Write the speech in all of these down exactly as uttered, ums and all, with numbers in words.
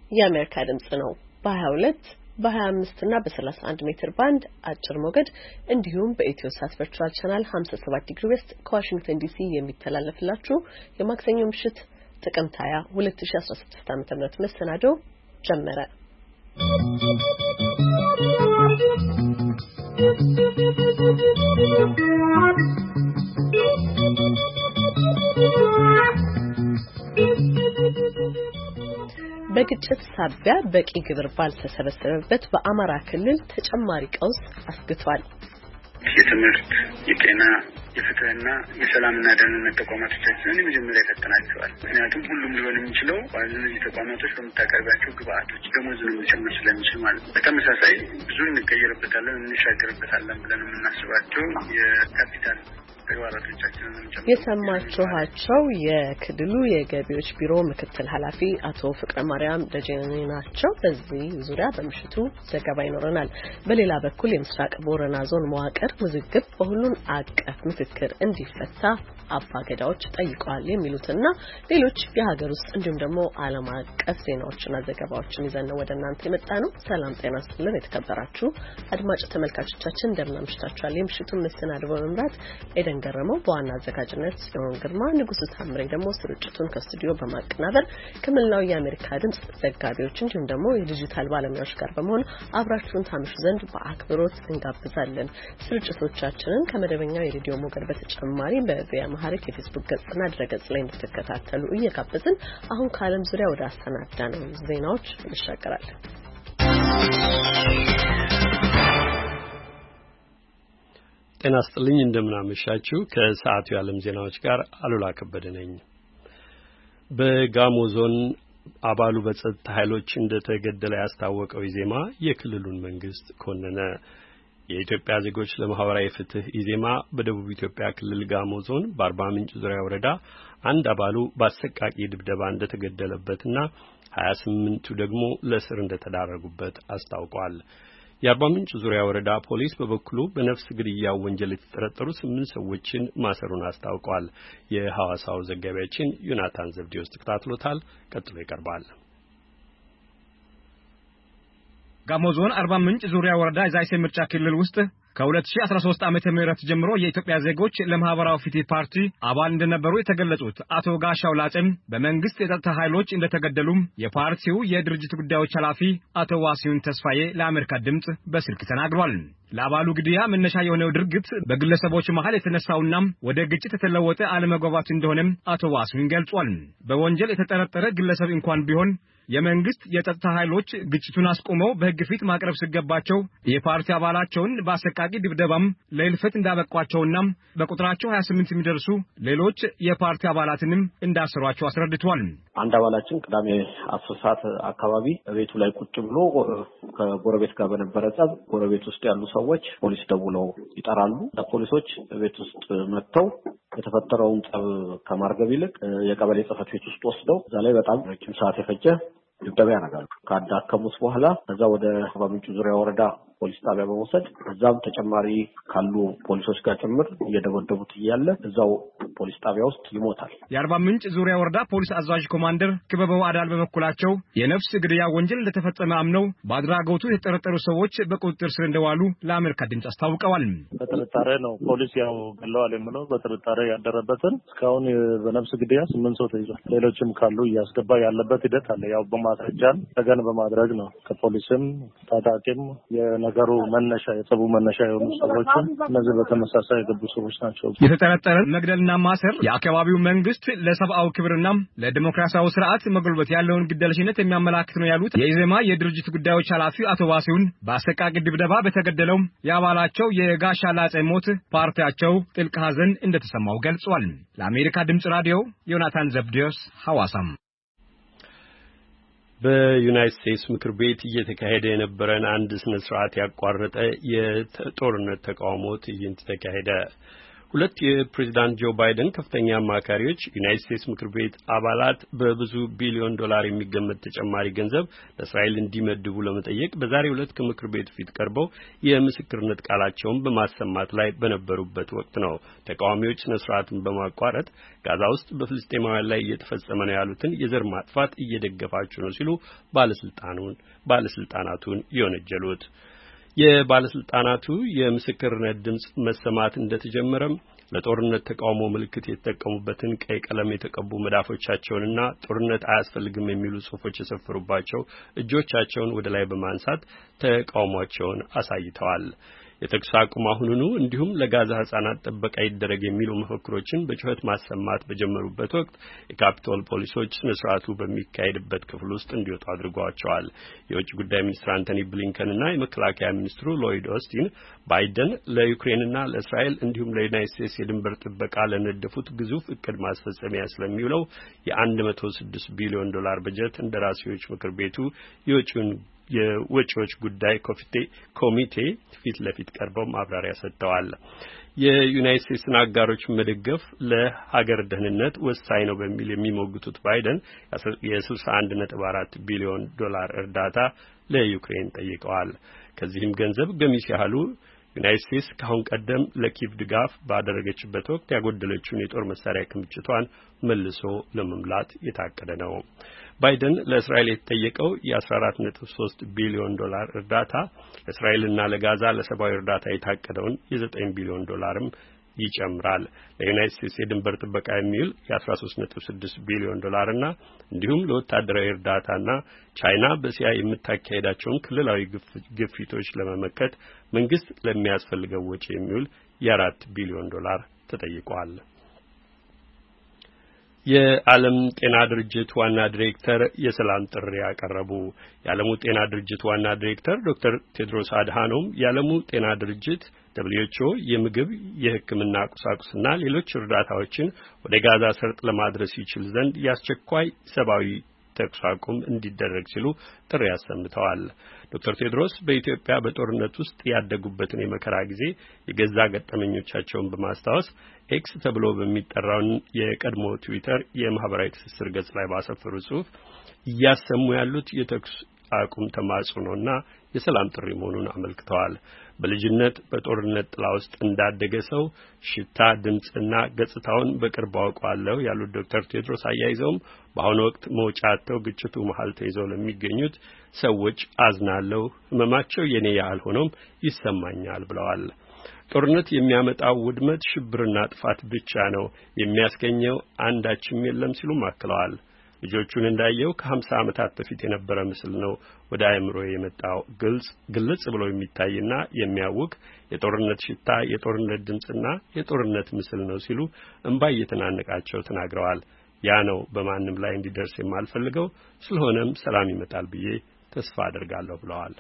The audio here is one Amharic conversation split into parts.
የአሜሪካ ድምጽ ነው። በ22 በ25 እና በ31 ሜትር ባንድ አጭር ሞገድ እንዲሁም በኢትዮሳት ቨርቹዋል ቻናል ሃምሳ ሰባት ዲግሪ ዌስት ከዋሽንግተን ዲሲ የሚተላለፍላችሁ የማክሰኞ ምሽት ጥቅምት ሃያ ሁለት ሺህ አስራ ስድስት ዓ.ም መሰናዶ ጀመረ። በግጭት ሳቢያ በቂ ግብር ባልተሰበሰበበት በአማራ ክልል ተጨማሪ ቀውስ አስግቷል። የትምህርት፣ የጤና፣ የፍትህና የሰላምና ደህንነት ተቋማቶቻችንን የመጀመሪያ ይፈተናቸዋል። ምክንያቱም ሁሉም ሊሆን የሚችለው እነዚህ ተቋማቶች በምታቀርባቸው ግብአቶች ደሞዝን መጨመር ስለሚችል ማለት ነው። በተመሳሳይ ብዙ እንቀየርበታለን እንሻገርበታለን ብለን የምናስባቸው የካፒታል የሰማችኋቸው የክልሉ የገቢዎች ቢሮ ምክትል ኃላፊ አቶ ፍቅረ ማርያም ደጀኔ ናቸው። በዚህ ዙሪያ በምሽቱ ዘገባ ይኖረናል። በሌላ በኩል የምስራቅ ቦረና ዞን መዋቅር ውዝግብ በሁሉን አቀፍ ምክክር እንዲፈታ አባገዳዎች ጠይቀዋል የሚሉትና ሌሎች የሀገር ውስጥ እንዲሁም ደግሞ ዓለም አቀፍ ዜናዎችና ዘገባዎችን ይዘን ወደ እናንተ የመጣ ነው። ሰላም ጤና ይስጥልን የተከበራችሁ አድማጭ ተመልካቾቻችን እንደምን አምሽታችኋል? የምሽቱን መሰናዶ በመምራት ኤደን ገረመው፣ በዋና አዘጋጅነት ጽዮን ግርማ፣ ንጉሱ ታምሬ ደግሞ ስርጭቱን ከስቱዲዮ በማቀናበር ከመላው የአሜሪካ ድምጽ ዘጋቢዎች እንዲሁም ደግሞ የዲጂታል ባለሙያዎች ጋር በመሆን አብራችሁን ታምሹ ዘንድ በአክብሮት እንጋብዛለን። ስርጭቶቻችንን ከመደበኛው የሬዲዮ ሞገድ በተጨማሪ በቪያ ማህሪክ የፌስቡክ ገጽና ድረገጽ ላይ እንድትከታተሉ እየጋበዝን አሁን ከዓለም ዙሪያ ወደ አሰናዳነው ዜናዎች እንሻገራለን። ጤና ይስጥልኝ እንደምን አመሻችሁ። ከሰዓቱ የዓለም ዜናዎች ጋር አሉላ ከበደ ነኝ። በጋሞ ዞን አባሉ በጸጥታ ኃይሎች እንደተገደለ ያስታወቀው ኢዜማ የክልሉን መንግስት ኮነነ። የኢትዮጵያ ዜጎች ለማህበራዊ ፍትህ ኢዜማ በደቡብ ኢትዮጵያ ክልል ጋሞ ዞን በአርባ ምንጭ ዙሪያ ወረዳ አንድ አባሉ በአሰቃቂ ድብደባ እንደተገደለበትና ሀያ ስምንቱ ደግሞ ለእስር እንደተዳረጉበት አስታውቋል። የአርባ ምንጭ ዙሪያ ወረዳ ፖሊስ በበኩሉ በነፍስ ግድያ ወንጀል የተጠረጠሩ ስምንት ሰዎችን ማሰሩን አስታውቋል። የሐዋሳው ዘጋቢያችን ዮናታን ዘብዴዎስ ተከታትሎታል። ቀጥሎ ይቀርባል። ጋሞ ዞን አርባ ምንጭ ዙሪያ ወረዳ የዛይሴ ምርጫ ክልል ውስጥ ከሁለት ሺህ አስራ ሶስት ዓመተ ምህረት ጀምሮ የኢትዮጵያ ዜጎች ለማህበራዊ ፍትህ ፓርቲ አባል እንደነበሩ የተገለጹት አቶ ጋሻው ላጨም በመንግስት የጸጥታ ኃይሎች እንደተገደሉም የፓርቲው የድርጅት ጉዳዮች ኃላፊ አቶ ዋሲሁን ተስፋዬ ለአሜሪካ ድምጽ በስልክ ተናግሯል። ለአባሉ ግድያ መነሻ የሆነው ድርጊት በግለሰቦች መሃል የተነሳውና ወደ ግጭት የተለወጠ አለመግባባት እንደሆነም አቶ ዋሲሁን ገልጿል። በወንጀል የተጠረጠረ ግለሰብ እንኳን ቢሆን የመንግስት የጸጥታ ኃይሎች ግጭቱን አስቆመው በሕግ ፊት ማቅረብ ሲገባቸው የፓርቲ አባላቸውን በአሰቃቂ ድብደባም ለህልፈት እንዳበቋቸውና በቁጥራቸው ሀያ ስምንት የሚደርሱ ሌሎች የፓርቲ አባላትንም እንዳሰሯቸው አስረድቷል። አንድ አባላችን ቅዳሜ አስር ሰዓት አካባቢ ቤቱ ላይ ቁጭ ብሎ ከጎረቤት ጋር በነበረ ጸብ ጎረቤት ውስጥ ያሉ ሰዎች ፖሊስ ደውለው ይጠራሉ። ፖሊሶች ቤት ውስጥ መጥተው የተፈጠረውን ጸብ ከማርገብ ይልቅ የቀበሌ ጽሕፈት ቤት ውስጥ ወስደው እዛ ላይ በጣም ረጅም ሰዓት የፈጀ ድብደባ ያደርጋሉ። ካዳከሙት በኋላ ከዛ ወደ አርባ ምንጭ ዙሪያ ወረዳ ፖሊስ ጣቢያ በመውሰድ እዛም ተጨማሪ ካሉ ፖሊሶች ጋር ጭምር እየደበደቡት እያለ እዛው ፖሊስ ጣቢያ ውስጥ ይሞታል። የአርባ ምንጭ ዙሪያ ወረዳ ፖሊስ አዛዥ ኮማንደር ክበበው አዳል በመኩላቸው የነፍስ ግድያ ወንጀል እንደተፈጸመ አምነው በአድራጎቱ የተጠረጠሩ ሰዎች በቁጥጥር ስር እንደዋሉ ለአሜሪካ ድምጽ አስታውቀዋል። በጥርጣሬ ነው ፖሊስ ያው ገለዋል የሚለው በጥርጣሬ ያደረበትን እስካሁን በነፍስ ግድያ ስምንት ሰው ተይዟል። ሌሎችም ካሉ እያስገባ ያለበት ሂደት አለ። ያው በማስረጃን ተገን በማድረግ ነው ከፖሊስም ታጣቂም ነገሩ መነሻ የጸቡ መነሻ የሆኑ ሰዎች እነዚህ በተመሳሳይ የገቡ ሰዎች ናቸው። የተጠረጠረ መግደልና ማሰር የአካባቢው መንግስት ለሰብአዊ ክብርና ለዲሞክራሲያዊ ስርዓት መጎልበት ያለውን ግዴለሽነት የሚያመላክት ነው ያሉት የኢዜማ የድርጅት ጉዳዮች ኃላፊ አቶ ዋሲሁን በአሰቃቂ ድብደባ በተገደለው የአባላቸው የጋሻ ላጨ ሞት ፓርቲያቸው ጥልቅ ሐዘን እንደተሰማው ገልጿል። ለአሜሪካ ድምጽ ራዲዮ ዮናታን ዘብዴዎስ ሐዋሳም። በዩናይትድ ስቴትስ ምክር ቤት እየተካሄደ የነበረን አንድ ስነ ስርዓት ያቋረጠ የጦርነት ተቃውሞ ትዕይንት ተካሄደ። ሁለት የፕሬዝዳንት ጆ ባይደን ከፍተኛ አማካሪዎች ዩናይትድ ስቴትስ ምክር ቤት አባላት በብዙ ቢሊዮን ዶላር የሚገመት ተጨማሪ ገንዘብ ለእስራኤል እንዲመድቡ ለመጠየቅ በዛሬው ዕለት ከምክር ቤቱ ፊት ቀርበው የምስክርነት ቃላቸውን በማሰማት ላይ በነበሩበት ወቅት ነው ተቃዋሚዎች ስነ ስርዓቱን በማቋረጥ ጋዛ ውስጥ በፍልስጤማውያን ላይ እየተፈጸመ ነው ያሉትን የዘር ማጥፋት እየደገፋችሁ ነው ሲሉ ባለስልጣኑን ባለስልጣናቱን የወነጀሉት። የባለስልጣናቱ የምስክርነት ድምጽ መሰማት እንደተጀመረም ለጦርነት ተቃውሞ ምልክት የተጠቀሙበትን ቀይ ቀለም የተቀቡ መዳፎቻቸውንና ጦርነት አያስፈልግም የሚሉ ጽሑፎች የሰፈሩባቸው እጆቻቸውን ወደ ላይ በማንሳት ተቃውሟቸውን አሳይተዋል። የተኩስ አቁም አሁኑኑ እንዲሁም ለጋዛ ሕፃናት ጥበቃ ይደረግ የሚሉ መፈክሮችን በጩኸት ማሰማት በጀመሩበት ወቅት የካፒቶል ፖሊሶች ስነ ስርዓቱ በሚካሄድበት ክፍል ውስጥ እንዲወጡ አድርገዋቸዋል። የውጭ ጉዳይ ሚኒስትር አንቶኒ ብሊንከንና የመከላከያ ሚኒስትሩ ሎይድ ኦስቲን ባይደን ለዩክሬንና ለእስራኤል እንዲሁም ለዩናይትድ ስቴትስ የድንበር ጥበቃ ለነደፉት ግዙፍ እቅድ ማስፈጸሚያ ስለሚውለው የአንድ መቶ ስድስት ቢሊዮን ዶላር በጀት እንደራሴዎች ምክር ቤቱ የወጪውን የወጪዎች ጉዳይ ኮሚቴ ፊት ለፊት ቀርበው ማብራሪያ ሰጥተዋል። የዩናይትድ ስቴትስን አጋሮች መደገፍ ለሀገር ደህንነት ወሳኝ ነው በሚል የሚሞግቱት ባይደን የስልሳ አንድ ነጥብ አራት ቢሊዮን ዶላር እርዳታ ለዩክሬን ጠይቀዋል። ከዚህም ገንዘብ ገሚስ ያህሉ ዩናይትድ ስቴትስ ከአሁን ቀደም ለኪቭ ድጋፍ ባደረገችበት ወቅት ያጎደለችውን የጦር መሳሪያ ክምችቷን መልሶ ለመምላት የታቀደ ነው። ባይደን ለእስራኤል የተጠየቀው የአስራ አራት ነጥብ ሶስት ቢሊዮን ዶላር እርዳታ ለእስራኤልና ለጋዛ ለሰብአዊ እርዳታ የታቀደውን የዘጠኝ ቢሊዮን ዶላርም ይጨምራል። ለዩናይትድ ስቴትስ የድንበር ጥበቃ የሚውል የአስራ ሶስት ነጥብ ስድስት ቢሊዮን ዶላርና እንዲሁም ለወታደራዊ እርዳታና ቻይና በእስያ የምታካሄዳቸውን ክልላዊ ግፊቶች ለመመከት መንግስት ለሚያስፈልገው ወጪ የሚውል የአራት ቢሊዮን ዶላር ተጠይቋል። የዓለም ጤና ድርጅት ዋና ዲሬክተር የሰላም ጥሪ ያቀረቡ። የዓለሙ ጤና ድርጅት ዋና ዲሬክተር ዶክተር ቴድሮስ አድሃኖም የዓለሙ ጤና ድርጅት ደብሊው ኤች ኦ የምግብ የሕክምና ቁሳቁስና ሌሎች እርዳታዎችን ወደ ጋዛ ሰርጥ ለማድረስ ይችል ዘንድ ያስቸኳይ ሰብአዊ ተኩስ አቁም እንዲደረግ ሲሉ ጥሪ አሰምተዋል። ዶክተር ቴድሮስ በኢትዮጵያ በጦርነት ውስጥ ያደጉበትን የመከራ ጊዜ የገዛ ገጠመኞቻቸውን በማስታወስ ኤክስ ተብሎ በሚጠራው የቀድሞ ትዊተር የማህበራዊ ትስስር ገጽ ላይ ባሰፈሩ ጽሑፍ እያሰሙ ያሉት የተኩስ አቁም ተማጽኖና የሰላም ጥሪ መሆኑን አመልክተዋል። በልጅነት በጦርነት ጥላ ውስጥ እንዳደገ ሰው ሽታ፣ ድምጽና ገጽታውን በቅርብ አውቀዋለሁ ያሉት ዶክተር ቴድሮስ አያይዘውም በአሁኑ ወቅት መውጫ አጥተው ግጭቱ መሃል ተይዘው ለሚገኙት ሰዎች አዝናለሁ፣ ህመማቸው የኔ ያህል ሆኖም ይሰማኛል ብለዋል። ጦርነት የሚያመጣው ውድመት ሽብርና ጥፋት ብቻ ነው፣ የሚያስገኘው አንዳችም የለም ሲሉ አክለዋል። ልጆቹን እንዳየው ከሀምሳ ዓመታት በፊት የነበረ ምስል ነው ወደ አእምሮ የመጣው። ግልጽ ግልጽ ብሎ የሚታይና የሚያውቅ የጦርነት ሽታ፣ የጦርነት ድምጽና የጦርነት ምስል ነው ሲሉ እንባ እየተናነቃቸው ተናግረዋል። ያ ነው በማንም ላይ እንዲደርስ የማልፈልገው፣ ስለሆነም ሰላም ይመጣል ብዬ ተስፋ አደርጋለሁ ብለዋል።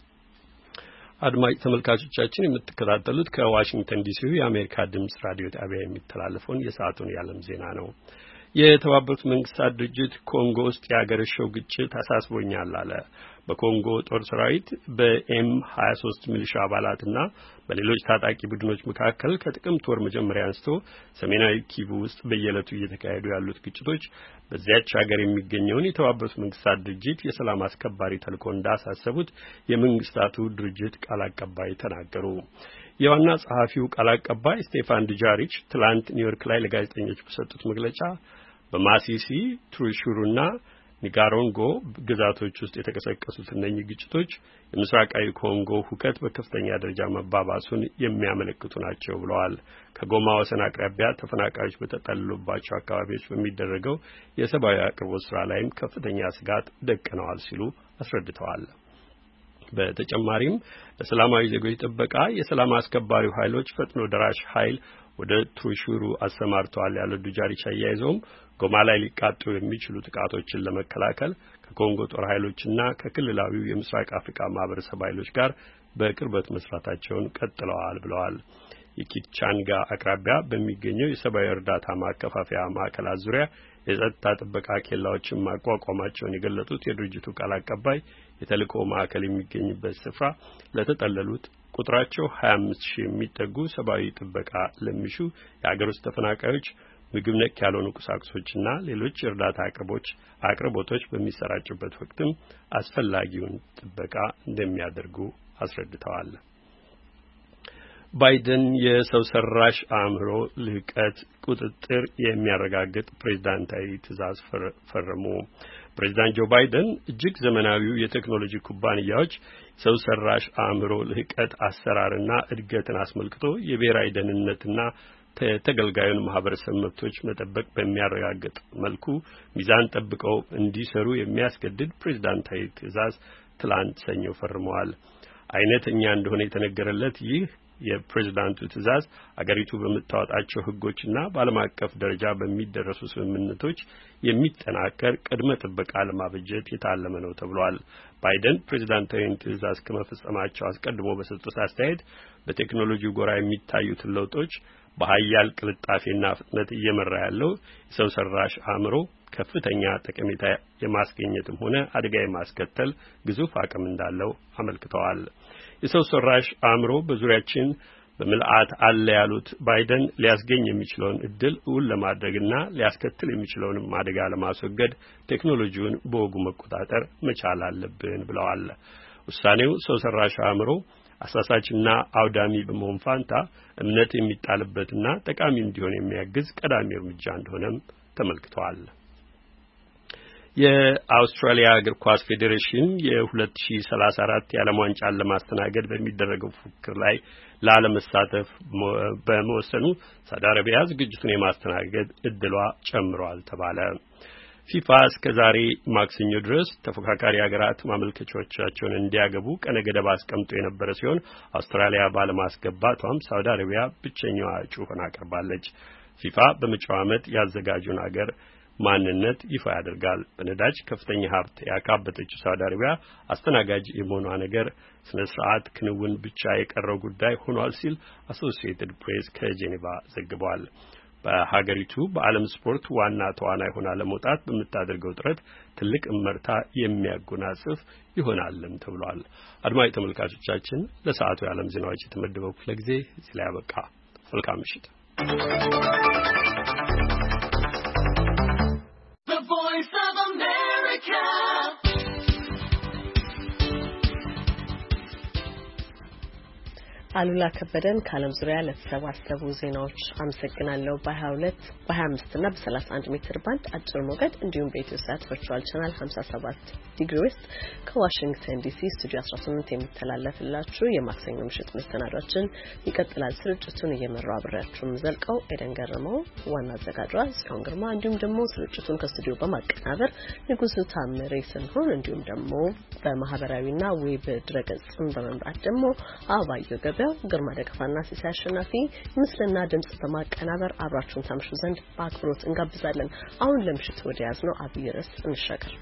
አድማጭ ተመልካቾቻችን የምትከታተሉት ከዋሽንግተን ዲሲ የአሜሪካ ድምጽ ራዲዮ ጣቢያ የሚተላለፈውን የሰዓቱን የዓለም ዜና ነው። የተባበሩት መንግስታት ድርጅት ኮንጎ ውስጥ ያገረሸው ግጭት አሳስቦኛል አለ። በኮንጎ ጦር ሰራዊት በኤም ሀያ ሶስት ሚሊሻ አባላትና በሌሎች ታጣቂ ቡድኖች መካከል ከጥቅምት ወር መጀመሪያ አንስቶ ሰሜናዊ ኪቩ ውስጥ በየዕለቱ እየተካሄዱ ያሉት ግጭቶች በዚያች ሀገር የሚገኘውን የተባበሩት መንግስታት ድርጅት የሰላም አስከባሪ ተልዕኮ እንዳሳሰቡት የመንግስታቱ ድርጅት ቃል አቀባይ ተናገሩ። የዋና ጸሐፊው ቃል አቀባይ ስቴፋን ዱጃሪች ትላንት ኒውዮርክ ላይ ለጋዜጠኞች በሰጡት መግለጫ በማሲሲ ትሩሹሩና ኒጋሮንጎ ግዛቶች ውስጥ የተቀሰቀሱት እነኚህ ግጭቶች የምስራቃዊ ኮንጎ ሁከት በከፍተኛ ደረጃ መባባሱን የሚያመለክቱ ናቸው ብለዋል። ከጎማ ወሰን አቅራቢያ ተፈናቃዮች በተጠለሉባቸው አካባቢዎች በሚደረገው የሰብአዊ አቅርቦት ስራ ላይም ከፍተኛ ስጋት ደቅነዋል ሲሉ አስረድተዋል። በተጨማሪም ለሰላማዊ ዜጎች ጥበቃ የሰላም አስከባሪው ኃይሎች ፈጥኖ ደራሽ ኃይል ወደ ትሩሹሩ አሰማርተዋል ያሉት ዱጃሪች አያይዘውም ጎማ ላይ ሊቃጡ የሚችሉ ጥቃቶችን ለመከላከል ከኮንጎ ጦር ኃይሎችና ከክልላዊው የምስራቅ አፍሪካ ማህበረሰብ ኃይሎች ጋር በቅርበት መስራታቸውን ቀጥለዋል ብለዋል። የኪቻንጋ አቅራቢያ በሚገኘው የሰብአዊ እርዳታ ማከፋፈያ ማዕከላት ዙሪያ የጸጥታ ጥበቃ ኬላዎችን ማቋቋማቸውን የገለጹት የድርጅቱ ቃል አቀባይ የተልዕኮ ማዕከል የሚገኝበት ስፍራ ለተጠለሉት ቁጥራቸው ሀያ አምስት ሺህ የሚጠጉ ሰብአዊ ጥበቃ ለሚሹ የአገር ውስጥ ተፈናቃዮች ምግብ ነክ ያልሆኑ ቁሳቁሶችና ሌሎች እርዳታ አቅርቦች አቅርቦቶች በሚሰራጩበት ወቅትም አስፈላጊውን ጥበቃ እንደሚያደርጉ አስረድተዋል። ባይደን የሰው ሰራሽ አእምሮ ልህቀት ቁጥጥር የሚያረጋግጥ ፕሬዝዳንታዊ ትዕዛዝ ፈረሙ። ፕሬዝዳንት ጆ ባይደን እጅግ ዘመናዊው የቴክኖሎጂ ኩባንያዎች ሰው ሰራሽ አእምሮ ልህቀት አሰራርና እድገትን አስመልክቶ የብሔራዊ ደህንነትና ተገልጋዩን ማህበረሰብ መብቶች መጠበቅ በሚያረጋግጥ መልኩ ሚዛን ጠብቀው እንዲሰሩ የሚያስገድድ ፕሬዝዳንታዊ ትዕዛዝ ትላንት ሰኞ ፈርመዋል። አይነተኛ እንደሆነ የተነገረለት ይህ የፕሬዝዳንቱ ትዕዛዝ አገሪቱ በምታወጣቸው ህጎችና በዓለም አቀፍ ደረጃ በሚደረሱ ስምምነቶች የሚጠናከር ቅድመ ጥበቃ ለማበጀት የታለመ ነው ተብሏል። ባይደን ፕሬዝዳንታዊን ትዕዛዝ ከመፈጸማቸው አስቀድሞ በሰጡት አስተያየት በቴክኖሎጂው ጎራ የሚታዩትን ለውጦች በኃያል ቅልጣፌና ፍጥነት እየመራ ያለው የሰው ሰራሽ አእምሮ ከፍተኛ ጠቀሜታ የማስገኘትም ሆነ አደጋ የማስከተል ግዙፍ አቅም እንዳለው አመልክተዋል። የሰው ሰራሽ አእምሮ በዙሪያችን በምልአት አለ ያሉት ባይደን ሊያስገኝ የሚችለውን እድል እውን ለማድረግና ሊያስከትል የሚችለውን አደጋ ለማስወገድ ቴክኖሎጂውን በወጉ መቆጣጠር መቻል አለብን ብለዋል። ውሳኔው ሰው ሰራሽ አእምሮ አሳሳችና አውዳሚ በመሆን ፋንታ እምነት የሚጣልበትና ጠቃሚ እንዲሆን የሚያግዝ ቀዳሚ እርምጃ እንደሆነም ተመልክቷል። የአውስትራሊያ እግር ኳስ ፌዴሬሽን የ2034 የዓለም ዋንጫን ለማስተናገድ በሚደረገው ፉክክር ላይ ላለመሳተፍ በመወሰኑ ሳውዲ አረቢያ ዝግጅቱን የማስተናገድ እድሏ ጨምሯል ተባለ። ፊፋ እስከዛሬ ማክሰኞ ድረስ ተፎካካሪ ሀገራት ማመልከቻዎቻቸውን እንዲያገቡ ቀነ ገደብ አስቀምጦ የነበረ ሲሆን አውስትራሊያ ባለማስገባቷም ሳውዲ አረቢያ ብቸኛዋ እጩ ሆና ቀርባለች። ፊፋ በመጪው ዓመት ያዘጋጁን ሀገር ማንነት ይፋ ያደርጋል። በነዳጅ ከፍተኛ ሀብት ያካበተችው ሳውዲ አረቢያ አስተናጋጅ የመሆኗ ነገር ስነ ስርዓት ክንውን ብቻ የቀረው ጉዳይ ሆኗል ሲል አሶሲኤትድ ፕሬስ ከጄኔቫ ዘግቧል። በሀገሪቱ በዓለም ስፖርት ዋና ተዋናይ ሆና ለመውጣት በምታደርገው ጥረት ትልቅ እመርታ የሚያጎናጽፍ ይሆናልም ተብሏል። አድማጭ ተመልካቾቻችን ለሰዓቱ የዓለም ዜናዎች የተመደበው ክፍለ ጊዜ እዚህ ላይ ያበቃ። መልካም ምሽት። አሉላ ከበደን ከዓለም ዙሪያ ለተሰባሰቡ ዜናዎች አመሰግናለሁ። በ22 በ25 እና በ31 ሜትር ባንድ አጭር ሞገድ እንዲሁም በኢትዮ ሳት ቨርቹዋል ቻናል ሃምሳ ሰባት ዲግሪ ዌስት ከዋሽንግተን ዲሲ ስቱዲዮ አስራ ስምንት የሚተላለፍላችሁ የማክሰኞ ምሽት መሰናዷችን ይቀጥላል። ስርጭቱን እየመራው አብሬያችሁ ዘልቀው ኤደን ገረመው፣ ዋና አዘጋጇ ጽዮን ግርማ እንዲሁም ደግሞ ስርጭቱን ከስቱዲዮ በማቀናበር ንጉሱ ታምሬ ስንሆን እንዲሁም ደግሞ በማህበራዊና ዌብ ድረገጽን በመምራት ደግሞ አባየው ገበያው ግርማ ደገፋና ሲሳይ አሸናፊ ምስልና ድምጽ በማቀናበር አብራችሁን ታምሹ ዘንድ በአክብሮት እንጋብዛለን። አሁን ለምሽቱ ወደ ያዝነው አብይ ርዕስ እንሻገር።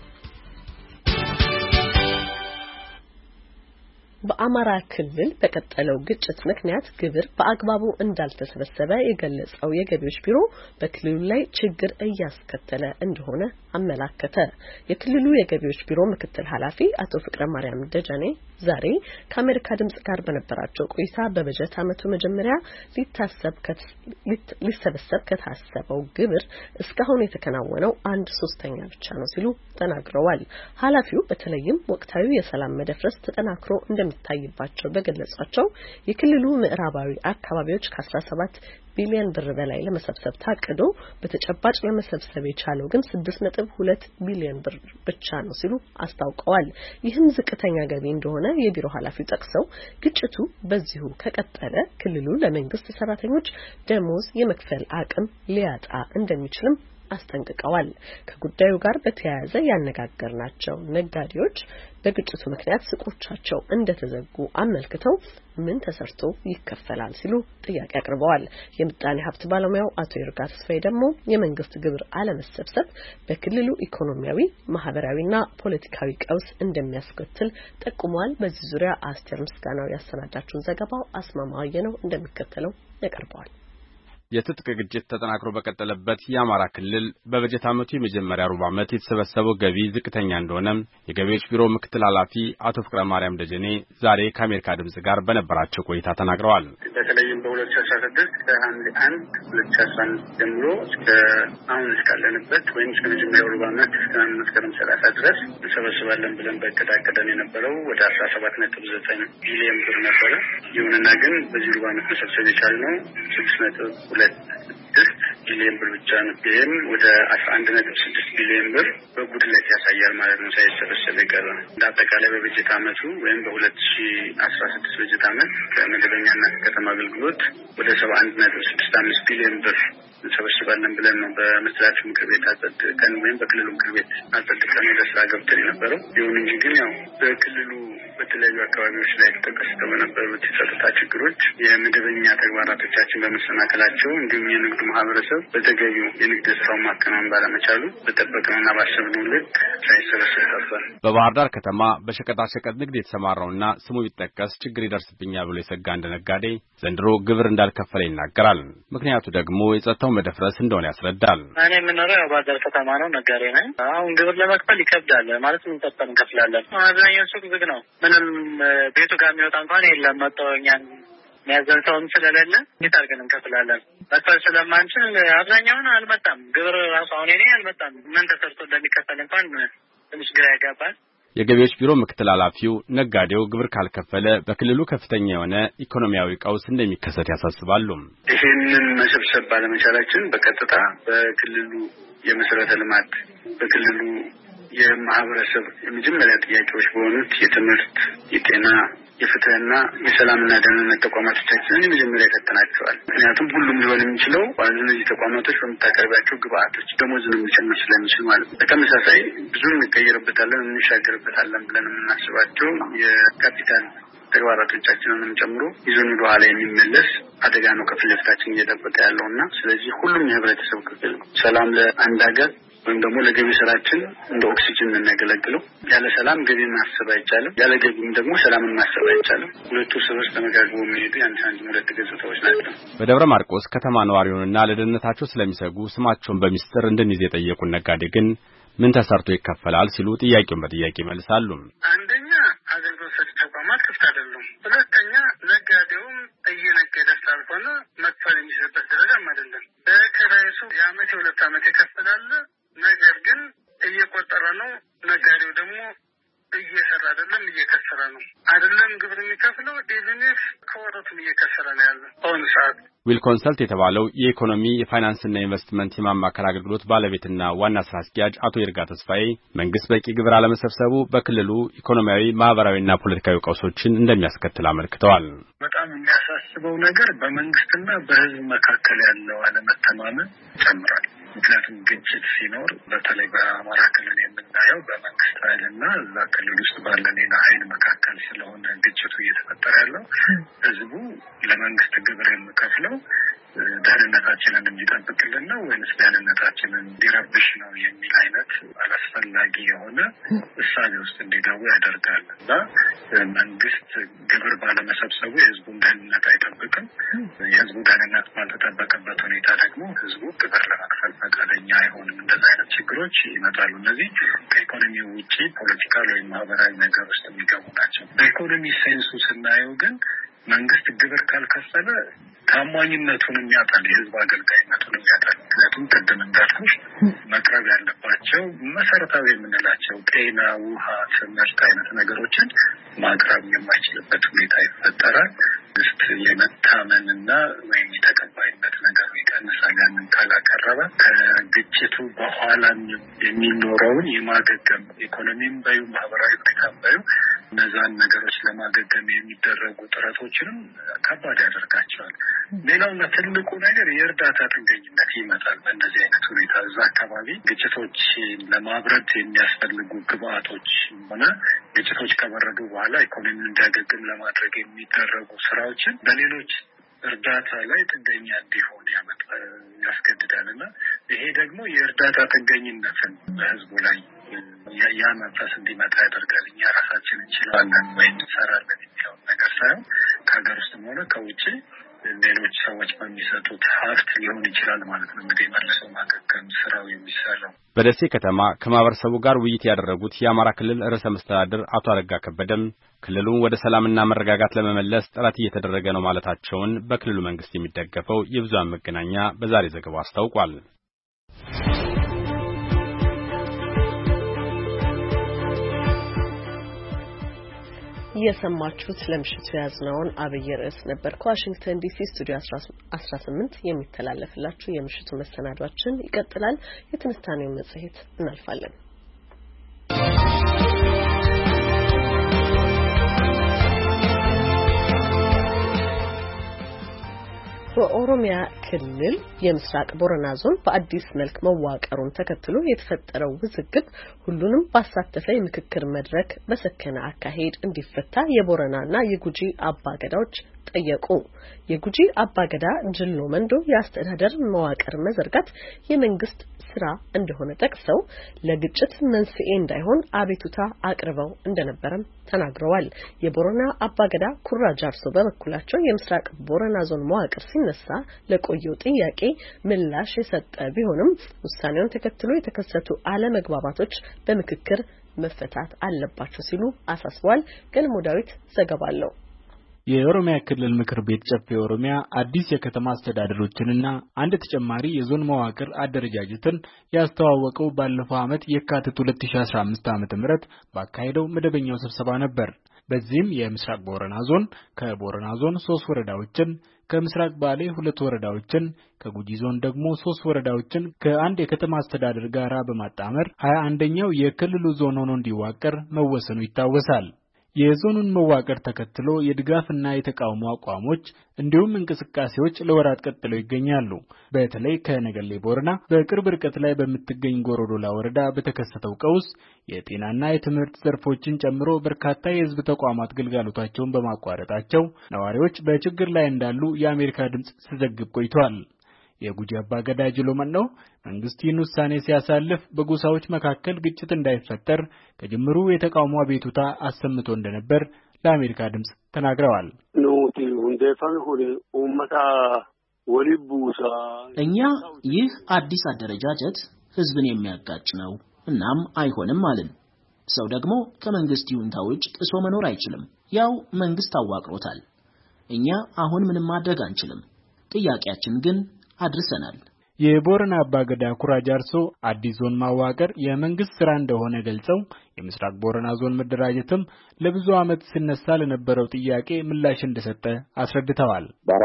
በአማራ ክልል በቀጠለው ግጭት ምክንያት ግብር በአግባቡ እንዳልተሰበሰበ የገለጸው የገቢዎች ቢሮ በክልሉ ላይ ችግር እያስከተለ እንደሆነ አመላከተ። የክልሉ የገቢዎች ቢሮ ምክትል ኃላፊ አቶ ፍቅረ ማርያም ደጀኔ ዛሬ ከአሜሪካ ድምጽ ጋር በነበራቸው ቆይታ በበጀት ዓመቱ መጀመሪያ ሊታሰብ ሊሰበሰብ ከታሰበው ግብር እስካሁን የተከናወነው አንድ ሶስተኛ ብቻ ነው ሲሉ ተናግረዋል። ኃላፊው በተለይም ወቅታዊ የሰላም መደፍረስ ተጠናክሮ እንደሚታይባቸው በገለጻቸው የክልሉ ምዕራባዊ አካባቢዎች ከአስራ ሰባት ቢሊዮን ብር በላይ ለመሰብሰብ ታቅዶ በተጨባጭ ለመሰብሰብ የቻለው ግን ስድስት ነጥብ ሁለት ቢሊዮን ብር ብቻ ነው ሲሉ አስታውቀዋል። ይህም ዝቅተኛ ገቢ እንደሆነ የቢሮ ኃላፊው ጠቅሰው ግጭቱ በዚሁ ከቀጠለ ክልሉ ለመንግስት ሰራተኞች ደሞዝ የመክፈል አቅም ሊያጣ እንደሚችልም አስጠንቅቀዋል። ከጉዳዩ ጋር በተያያዘ ያነጋገርናቸው ነጋዴዎች በግጭቱ ምክንያት ሱቆቻቸው እንደተዘጉ አመልክተው ምን ተሰርቶ ይከፈላል ሲሉ ጥያቄ አቅርበዋል። የምጣኔ ሀብት ባለሙያው አቶ ይርጋ ተስፋዬ ደግሞ የመንግስት ግብር አለመሰብሰብ በክልሉ ኢኮኖሚያዊ፣ ማህበራዊና ፖለቲካዊ ቀውስ እንደሚያስከትል ጠቁመዋል። በዚህ ዙሪያ አስቴር ምስጋናው ያሰናዳችውን ዘገባው አስማማየ ነው እንደሚከተለው ያቀርበዋል። የትጥቅ ግጭት ተጠናክሮ በቀጠለበት የአማራ ክልል በበጀት ዓመቱ የመጀመሪያ ሩብ ዓመት የተሰበሰበው ገቢ ዝቅተኛ እንደሆነ የገቢዎች ቢሮ ምክትል ኃላፊ አቶ ፍቅረ ማርያም ደጀኔ ዛሬ ከአሜሪካ ድምጽ ጋር በነበራቸው ቆይታ ተናግረዋል። በተለይም በሁለት ሺህ አስራ ስድስት ከሐምሌ አንድ ሁለት ሺህ አስራ አምስት ጀምሮ እስከ አሁን እስካለንበት ወይም እስከ መጀመሪያው ሩብ ዓመት እስከ መስከረም ሰላሳ ድረስ እንሰበስባለን ብለን በእቅድ አቅደን የነበረው ወደ አስራ ሰባት ነጥብ ዘጠኝ ቢሊዮን ብር ነበረ። ይሁንና ግን በዚህ ሩብ ዓመት መሰብሰብ የቻልነው ስድስት ነጥብ ሁለት ስድስት ቢሊዮን ብር ብቻ ነው። ይህም ወደ አስራ አንድ ነጥብ ስድስት ቢሊዮን ብር በጉድለት ያሳያል ማለት ነው። ሳይሰበሰብ የቀረ እንደ አጠቃላይ በበጀት ዓመቱ ወይም በሁለት ሺህ አስራ ስድስት በጀት ዓመት ከመደበኛና ከተማ አገልግሎት ወደ ሰባ አንድ ነጥብ ስድስት አምስት ቢሊዮን ብር እንሰበስባለን ብለን ነው በመስተዳድር ምክር ቤት አጸድቀን ወይም በክልሉ ምክር ቤት አጸድቀን ወደ ስራ ገብተን የነበረው። ይሁን እንጂ ግን ያው በክልሉ በተለያዩ አካባቢዎች ላይ ተከስተው በነበሩት የጸጥታ ችግሮች የመደበኛ ተግባራቶቻችን በመሰናከላቸው እንዲሁም የንግዱ ማህበረሰብ በተገቢው የንግድ ስራውን ማከናወን ባለመቻሉ በጠበቅነውና ባሰብነው ልክ ሳይሰበሰብ ቀርቷል። በባህር ዳር ከተማ በሸቀጣሸቀጥ ንግድ የተሰማራውና ስሙ ቢጠቀስ ችግር ይደርስብኛል ብሎ የሰጋ አንድ ነጋዴ ዘንድሮ ግብር እንዳልከፈለ ይናገራል። ምክንያቱ ደግሞ የጸጥታው መደፍረስ እንደሆነ ያስረዳል። እኔ የምኖረው ባህር ዳር ከተማ ነው፣ ነጋዴ ነኝ። አሁን ግብር ለመክፈል ይከብዳል ማለት ምን ተጠቅመን እንከፍላለን። አብዛኛው ሱቅ ዝግ ነው። ምንም ቤቱ ጋር የሚወጣ እንኳን የለም። መጣውኛን የሚያዘን ሰውም ስለሌለ እንዴት አድርገን እንከፍላለን? መክፈል ስለማንችል አብዛኛውን አልመጣም። ግብር ራሱ አሁን እኔ አልመጣም። ምን ተሰርቶ እንደሚከፈል እንኳን ትንሽ ግራ ያጋባል። የገቢዎች ቢሮ ምክትል ኃላፊው ነጋዴው ግብር ካልከፈለ በክልሉ ከፍተኛ የሆነ ኢኮኖሚያዊ ቀውስ እንደሚከሰት ያሳስባሉ። ይህንን መሰብሰብ ባለመቻላችን በቀጥታ በክልሉ የመሰረተ ልማት በክልሉ የማህበረሰብ የመጀመሪያ ጥያቄዎች በሆኑት የትምህርት፣ የጤና፣ የፍትህና የሰላምና ደህንነት ተቋማቶቻችንን የመጀመሪያ ይፈተናቸዋል። ምክንያቱም ሁሉም ሊሆን የሚችለው እነዚህ ተቋማቶች በምታቀርባቸው ግብአቶች ደሞዝን ሊጨምር ስለሚችል ማለት ነው። በተመሳሳይ ብዙ እንቀየርበታለን እንሻገርበታለን ብለን የምናስባቸው የካፒታል ተግባራቶቻችንንም ጨምሮ ይዞን ወደ ኋላ የሚመለስ አደጋ ነው ከፊት ለፊታችን እየጠበቀ ያለውና ስለዚህ ሁሉም የህብረተሰብ ክፍል ሰላም ለአንድ ሀገር ወይም ደግሞ ለገቢ ስራችን እንደ ኦክሲጅን እናገለግለው። ያለ ሰላም ገቢ ማሰብ አይቻልም፣ ያለ ገቢም ደግሞ ሰላምን ማሰብ አይቻልም። ሁለቱ ሰዎች ተመጋግበው የሚሄዱ የአንድ ሳንቲም ሁለት ገጽታዎች ናቸው። በደብረ ማርቆስ ከተማ ነዋሪውንና ለደህንነታቸው ስለሚሰጉ ስማቸውን በሚስጥር እንድንይዝ የጠየቁን ነጋዴ ግን ምን ተሰርቶ ይከፈላል ሲሉ ጥያቄውን በጥያቄ ይመልሳሉ። አንደኛ አገልግሎት ሰጪ ተቋማት ክፍት አይደሉም። ሁለተኛ ነጋዴውም እየነገደ ሳልሆነ መክፈል የሚችልበት ደረጃም አይደለም። በከራይሱ የአመት የሁለት አመት ይከፈላል። ነገር ግን እየቆጠረ ነው። ነጋዴው ደግሞ እየሰራ አይደለም፣ እየከሰረ ነው። አይደለም ግብር የሚከፍለው ኢቭኒፍ ከወረቱም እየከሰረ ነው ያለው አሁን ሰዓት። ዊል ኮንሰልት የተባለው የኢኮኖሚ የፋይናንስና ኢንቨስትመንት የማማከር አገልግሎት ባለቤትና ዋና ስራ አስኪያጅ አቶ ይርጋ ተስፋዬ መንግስት በቂ ግብር አለመሰብሰቡ በክልሉ ኢኮኖሚያዊ፣ ማህበራዊና ፖለቲካዊ ቀውሶችን እንደሚያስከትል አመልክተዋል። በጣም የሚያሳስበው ነገር በመንግስትና በህዝብ መካከል ያለው አለመተማመን ይጨምራል። ምክንያቱም ግጭት ሲኖር በተለይ በአማራ ክልል የምናየው በመንግስት ኃይልና እዛ ክልል ውስጥ ባለ ሌላ ኃይል መካከል ስለሆነ ግጭቱ እየተፈጠረ ያለው ህዝቡ ለመንግስት ግብር የሚከፍለው ደህንነታችንን እንዲጠብቅልን ነው ወይስ ደህንነታችንን እንዲረብሽ ነው የሚል አይነት አላስፈላጊ የሆነ እሳቤ ውስጥ እንዲገቡ ያደርጋል። እና መንግስት ግብር ባለመሰብሰቡ የህዝቡን ደህንነት አይጠብቅም። የህዝቡ ደህንነት ባልተጠበቀበት ሁኔታ ደግሞ ህዝቡ ግብር ለመክፈል ፈቃደኛ አይሆንም። እንደዚህ አይነት ችግሮች ይመጣሉ። እነዚህ ከኢኮኖሚው ውጪ ፖለቲካል ወይም ማህበራዊ ነገር ውስጥ የሚገቡ ናቸው። በኢኮኖሚ ሴንሱ ስናየው ግን መንግስት ግብር ካልከፈለ ታማኝነቱን ያጣል፣ የህዝብ አገልጋይነቱን ያጣል። ምክንያቱም ቅድም እንዳልኩሽ መቅረብ ያለባቸው መሰረታዊ የምንላቸው ጤና፣ ውሃ፣ ትምህርት አይነት ነገሮችን ማቅረብ የማይችልበት ሁኔታ ይፈጠራል። መንግስት የመታመንና ወይም የተቀባይነት ነገር ይቀንሳል። ያንን ካላቀረበ ከግጭቱ በኋላ የሚኖረውን የማገገም ኢኮኖሚም በዩ ማህበራዊ ሁኔታም በዩ እነዛን ነገሮች ለማገገም የሚደረጉ ጥረቶችንም ከባድ ያደርጋቸዋል። ሌላውና ትልቁ ነገር የእርዳታ ጥገኝነት ይመጣል። በእንደዚህ አይነት ሁኔታ እዛ አካባቢ ግጭቶች ለማብረድ የሚያስፈልጉ ግብአቶች ሆነ ግጭቶች ከበረዱ በኋላ ኢኮኖሚውን እንዲያገግም ለማድረግ የሚደረጉ ስራዎችን በሌሎች እርዳታ ላይ ጥገኛ እንዲሆን ያመጣ ያስገድዳልና ይሄ ደግሞ የእርዳታ ጥገኝነትን በህዝቡ ላይ ያ መንፈስ እንዲመጣ ያደርጋል። እኛ ራሳችን እንችላለን ወይ እንሰራለን የሚለውን ነገር ሳይሆን ከሀገር ውስጥም ሆነ ከውጭ ሌሎች ሰዎች በሚሰጡት ሀብት ሊሆን ይችላል ማለት ነው። እንግዲህ መልሶ ማገገም ስራው የሚሰራው በደሴ ከተማ ከማህበረሰቡ ጋር ውይይት ያደረጉት የአማራ ክልል ርዕሰ መስተዳድር አቶ አረጋ ከበደም ክልሉን ወደ ሰላምና መረጋጋት ለመመለስ ጥረት እየተደረገ ነው ማለታቸውን በክልሉ መንግስት የሚደገፈው የብዙሃን መገናኛ በዛሬ ዘገባው አስታውቋል። የሰማችሁት ለምሽቱ ያዝናውን አብይ ርዕስ ነበር። ከዋሽንግተን ዲሲ ስቱዲዮ አስራ ስምንት የሚተላለፍላችሁ የምሽቱ መሰናዷችን ይቀጥላል። የትንታኔው መጽሔት እናልፋለን። በኦሮሚያ ክልል የምስራቅ ቦረና ዞን በአዲስ መልክ መዋቀሩን ተከትሎ የተፈጠረው ውዝግብ ሁሉንም ባሳተፈ የምክክር መድረክ በሰከነ አካሄድ እንዲፈታ የቦረናና የጉጂ አባገዳዎች ጠየቁ። የጉጂ አባገዳ ጅሎ መንዶ የአስተዳደር መዋቅር መዘርጋት የመንግስት ስራ እንደሆነ ጠቅሰው ለግጭት መንስኤ እንዳይሆን አቤቱታ አቅርበው እንደነበረም ተናግረዋል። የቦረና አባገዳ ኩራ ጃርሶ በበኩላቸው የምስራቅ ቦረና ዞን መዋቅር ሲነሳ ለቆየው ጥያቄ ምላሽ የሰጠ ቢሆንም ውሳኔውን ተከትሎ የተከሰቱ አለመግባባቶች በምክክር መፈታት አለባቸው ሲሉ አሳስበዋል። ገልሞ ዳዊት ዘገባ አለው። የኦሮሚያ ክልል ምክር ቤት ጨፌ ኦሮሚያ አዲስ የከተማ አስተዳደሮችንና አንድ ተጨማሪ የዞን መዋቅር አደረጃጀትን ያስተዋወቀው ባለፈው ዓመት የካቲት ሁለት ሺህ አስራ አምስት ዓመተ ምህረት ባካሄደው መደበኛው ስብሰባ ነበር። በዚህም የምስራቅ ቦረና ዞን ከቦረና ዞን ሶስት ወረዳዎችን፣ ከምስራቅ ባሌ ሁለት ወረዳዎችን፣ ከጉጂ ዞን ደግሞ ሶስት ወረዳዎችን ከአንድ የከተማ አስተዳደር ጋር በማጣመር ሀያ አንደኛው የክልሉ ዞን ሆኖ እንዲዋቀር መወሰኑ ይታወሳል። የዞኑን መዋቅር ተከትሎ የድጋፍና የተቃውሞ አቋሞች እንዲሁም እንቅስቃሴዎች ለወራት ቀጥለው ይገኛሉ። በተለይ ከነገሌ ቦረና በቅርብ ርቀት ላይ በምትገኝ ጎሮዶላ ወረዳ በተከሰተው ቀውስ የጤናና የትምህርት ዘርፎችን ጨምሮ በርካታ የሕዝብ ተቋማት ግልጋሎታቸውን በማቋረጣቸው ነዋሪዎች በችግር ላይ እንዳሉ የአሜሪካ ድምጽ ሲዘግብ ቆይቷል። የጉጂ አባገዳ ጅሎ መንዶ መንግስት ይህን ውሳኔ ሲያሳልፍ በጎሳዎች መካከል ግጭት እንዳይፈጠር ከጅምሩ የተቃውሞ አቤቱታ አሰምቶ እንደነበር ለአሜሪካ ድምጽ ተናግረዋል። እኛ ይህ አዲስ አደረጃጀት ህዝብን የሚያጋጭ ነው እናም አይሆንም አልን። ሰው ደግሞ ከመንግስት ይሁንታ ውጭ ጥሶ መኖር አይችልም። ያው መንግስት አዋቅሮታል። እኛ አሁን ምንም ማድረግ አንችልም። ጥያቄያችን ግን አድርሰናል። የቦረና አባገዳ ኩራ ጃርሶ አዲስ ዞን ማዋቀር የመንግስት ስራ እንደሆነ ገልጸው የምስራቅ ቦረና ዞን መደራጀትም ለብዙ ዓመት ሲነሳ ለነበረው ጥያቄ ምላሽ እንደሰጠ አስረድተዋል።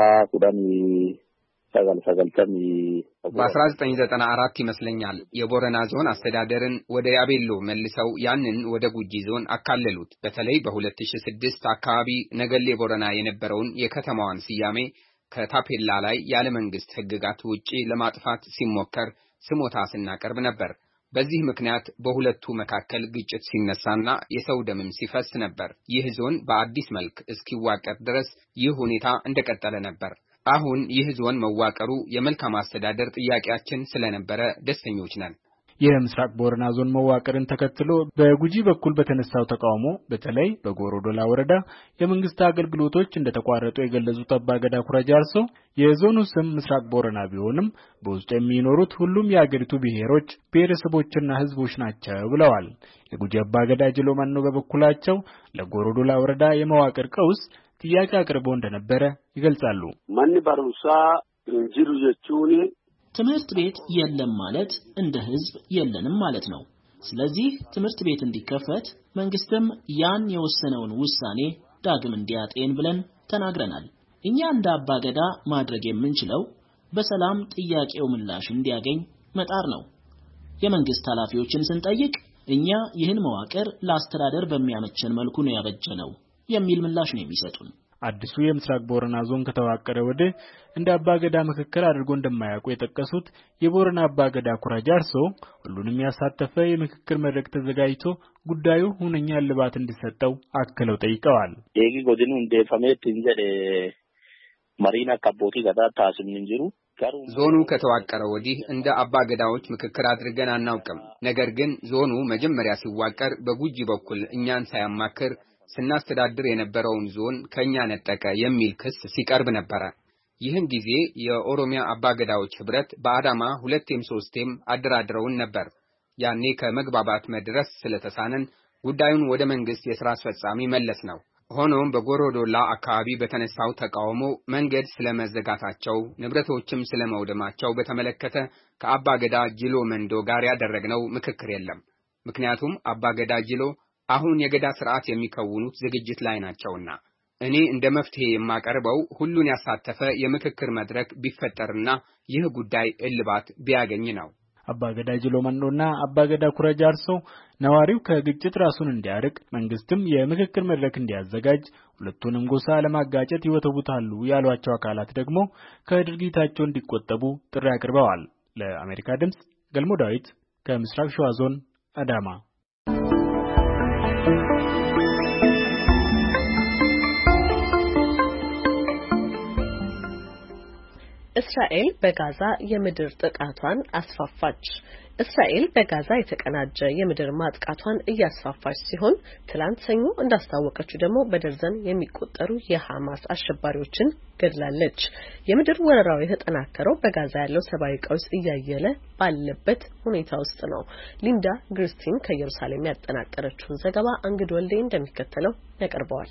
በአስራ ዘጠኝ ዘጠና አራት ይመስለኛል የቦረና ዞን አስተዳደርን ወደ ያቤሎ መልሰው ያንን ወደ ጉጂ ዞን አካለሉት። በተለይ በሁለት ሺህ ስድስት አካባቢ ነገሌ ቦረና የነበረውን የከተማዋን ስያሜ ከታፔላ ላይ ያለ መንግስት ህግጋት ውጪ ለማጥፋት ሲሞከር ስሞታ ስናቀርብ ነበር። በዚህ ምክንያት በሁለቱ መካከል ግጭት ሲነሳና የሰው ደምም ሲፈስ ነበር። ይህ ዞን በአዲስ መልክ እስኪዋቀር ድረስ ይህ ሁኔታ እንደቀጠለ ነበር። አሁን ይህ ዞን መዋቀሩ የመልካም አስተዳደር ጥያቄያችን ስለነበረ ደስተኞች ነን። የምስራቅ ቦረና ዞን መዋቅርን ተከትሎ በጉጂ በኩል በተነሳው ተቃውሞ በተለይ በጎሮዶላ ወረዳ የመንግስት አገልግሎቶች እንደተቋረጡ የገለጹት አባገዳ ኩራ ጃርሶ የዞኑ ስም ምስራቅ ቦረና ቢሆንም በውስጡ የሚኖሩት ሁሉም የአገሪቱ ብሔሮች ብሔረሰቦችና ህዝቦች ናቸው ብለዋል። የጉጂ አባገዳ ጅሎ መንዶ በበኩላቸው ለጎሮዶላ ወረዳ የመዋቅር ቀውስ ጥያቄ አቅርበው እንደነበረ ይገልጻሉ። ማን ባሩሳ እንጂሩ የቹኒ ትምህርት ቤት የለም ማለት እንደ ህዝብ የለንም ማለት ነው። ስለዚህ ትምህርት ቤት እንዲከፈት መንግስትም ያን የወሰነውን ውሳኔ ዳግም እንዲያጤን ብለን ተናግረናል። እኛ እንደ አባገዳ ማድረግ የምንችለው በሰላም ጥያቄው ምላሽ እንዲያገኝ መጣር ነው። የመንግስት ኃላፊዎችን ስንጠይቅ እኛ ይህን መዋቅር ለአስተዳደር በሚያመቸን መልኩ ነው ያበጀነው የሚል ምላሽ ነው የሚሰጡን። አዲሱ የምስራቅ ቦረና ዞን ከተዋቀረ ወዲህ እንደ አባገዳ ምክክር አድርጎ እንደማያውቁ የጠቀሱት የቦረና አባገዳ ኩራ ጃርሶ ሁሉንም ያሳተፈ የምክክር መድረክ ተዘጋጅቶ ጉዳዩ ሁነኛ እልባት እንዲሰጠው አክለው ጠይቀዋል። የጊ ጎድኑ እንደፈመት እንጀደ ማሪና ካቦቲ ጋዳ ታስም እንጅሩ ዞኑ ከተዋቀረ ወዲህ እንደ አባገዳዎች ምክክር አድርገን አናውቅም። ነገር ግን ዞኑ መጀመሪያ ሲዋቀር በጉጂ በኩል እኛን ሳያማክር ስናስተዳድር የነበረውን ዞን ከኛ ነጠቀ የሚል ክስ ሲቀርብ ነበር። ይህን ጊዜ የኦሮሚያ አባገዳዎች ህብረት በአዳማ ሁለቴም ሶስቴም አደራድረውን ነበር። ያኔ ከመግባባት መድረስ ስለተሳነን ጉዳዩን ወደ መንግስት የሥራ አስፈጻሚ መለስ ነው። ሆኖም በጎሮዶላ አካባቢ በተነሳው ተቃውሞ መንገድ ስለመዘጋታቸው ንብረቶችም ስለመውደማቸው በተመለከተ ከአባገዳ ጅሎ መንዶ ጋር ያደረግነው ምክክር የለም። ምክንያቱም አባገዳ ጅሎ አሁን የገዳ ስርዓት የሚከውኑት ዝግጅት ላይ ናቸውና እኔ እንደ መፍትሄ የማቀርበው ሁሉን ያሳተፈ የምክክር መድረክ ቢፈጠርና ይህ ጉዳይ እልባት ቢያገኝ ነው። አባገዳ ጅሎ መንዶና አባገዳ ኩረጃርሶ ነዋሪው ከግጭት ራሱን እንዲያርቅ መንግስትም የምክክር መድረክ እንዲያዘጋጅ ሁለቱንም ጎሳ ለማጋጨት ይወተውታሉ ያሏቸው አካላት ደግሞ ከድርጊታቸው እንዲቆጠቡ ጥሪ አቅርበዋል። ለአሜሪካ ድምጽ ገልሞ ዳዊት ከምስራቅ ሸዋ ዞን አዳማ። እስራኤል በጋዛ የምድር ጥቃቷን አስፋፋች። እስራኤል በጋዛ የተቀናጀ የምድር ማጥቃቷን እያስፋፋች ሲሆን ትላንት ሰኞ እንዳስታወቀችው ደግሞ በደርዘን የሚቆጠሩ የሐማስ አሸባሪዎችን ገድላለች። የምድር ወረራው የተጠናከረው በጋዛ ያለው ሰብአዊ ቀውስ እያየለ ባለበት ሁኔታ ውስጥ ነው። ሊንዳ ግሪስቲን ከኢየሩሳሌም ያጠናቀረችውን ዘገባ እንግድ ወልዴ እንደሚከተለው ያቀርበዋል።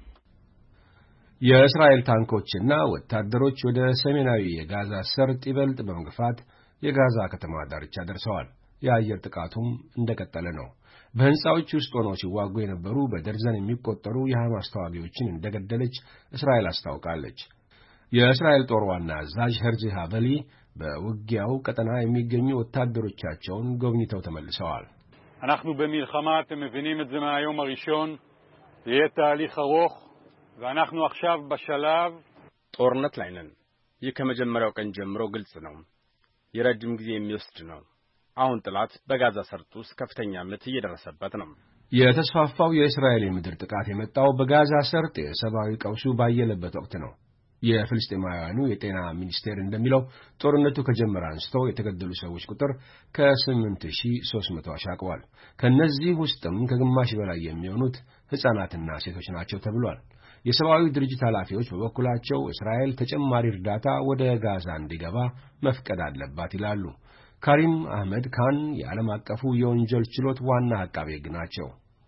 የእስራኤል ታንኮችና ወታደሮች ወደ ሰሜናዊ የጋዛ ሰርጥ ይበልጥ በመግፋት የጋዛ ከተማ ዳርቻ ደርሰዋል። የአየር ጥቃቱም እንደቀጠለ ነው። በህንጻዎች ውስጥ ሆነው ሲዋጉ የነበሩ በደርዘን የሚቆጠሩ የሐማስ ተዋጊዎችን እንደገደለች እስራኤል አስታውቃለች። የእስራኤል ጦር ዋና አዛዥ ሄርዚ ሃቨሊ በውጊያው ቀጠና የሚገኙ ወታደሮቻቸውን ጎብኝተው ተመልሰዋል። אנחנו במלחמה, אתם מבינים את זה מהיום הראשון. זה יהיה תהליך ארוך. ואנחנו עכשיו בשלב ጦርነት ላይ ነን። ይህ ከመጀመሪያው ቀን ጀምሮ ግልጽ ነው። የረጅም ጊዜ የሚወስድ ነው። አሁን ጥላት በጋዛ ሰርጥ ውስጥ ከፍተኛ ምት እየደረሰበት ነው። የተስፋፋው የእስራኤል የምድር ጥቃት የመጣው በጋዛ ሰርጥ የሰብአዊ ቀውሱ ባየለበት ወቅት ነው። የፍልስጤማውያኑ የጤና ሚኒስቴር እንደሚለው ጦርነቱ ከጀመረ አንስቶ የተገደሉ ሰዎች ቁጥር ከስምንት ሺህ ሦስት መቶ አሻቅቧል። ከነዚህ ውስጥም ከግማሽ በላይ የሚሆኑት ሕፃናትና ሴቶች ናቸው ተብሏል። የሰብአዊ ድርጅት ኃላፊዎች በበኩላቸው እስራኤል ተጨማሪ እርዳታ ወደ ጋዛ እንዲገባ መፍቀድ አለባት ይላሉ። ካሪም አህመድ ካን የዓለም አቀፉ የወንጀል ችሎት ዋና አቃቤ ሕግ ናቸው።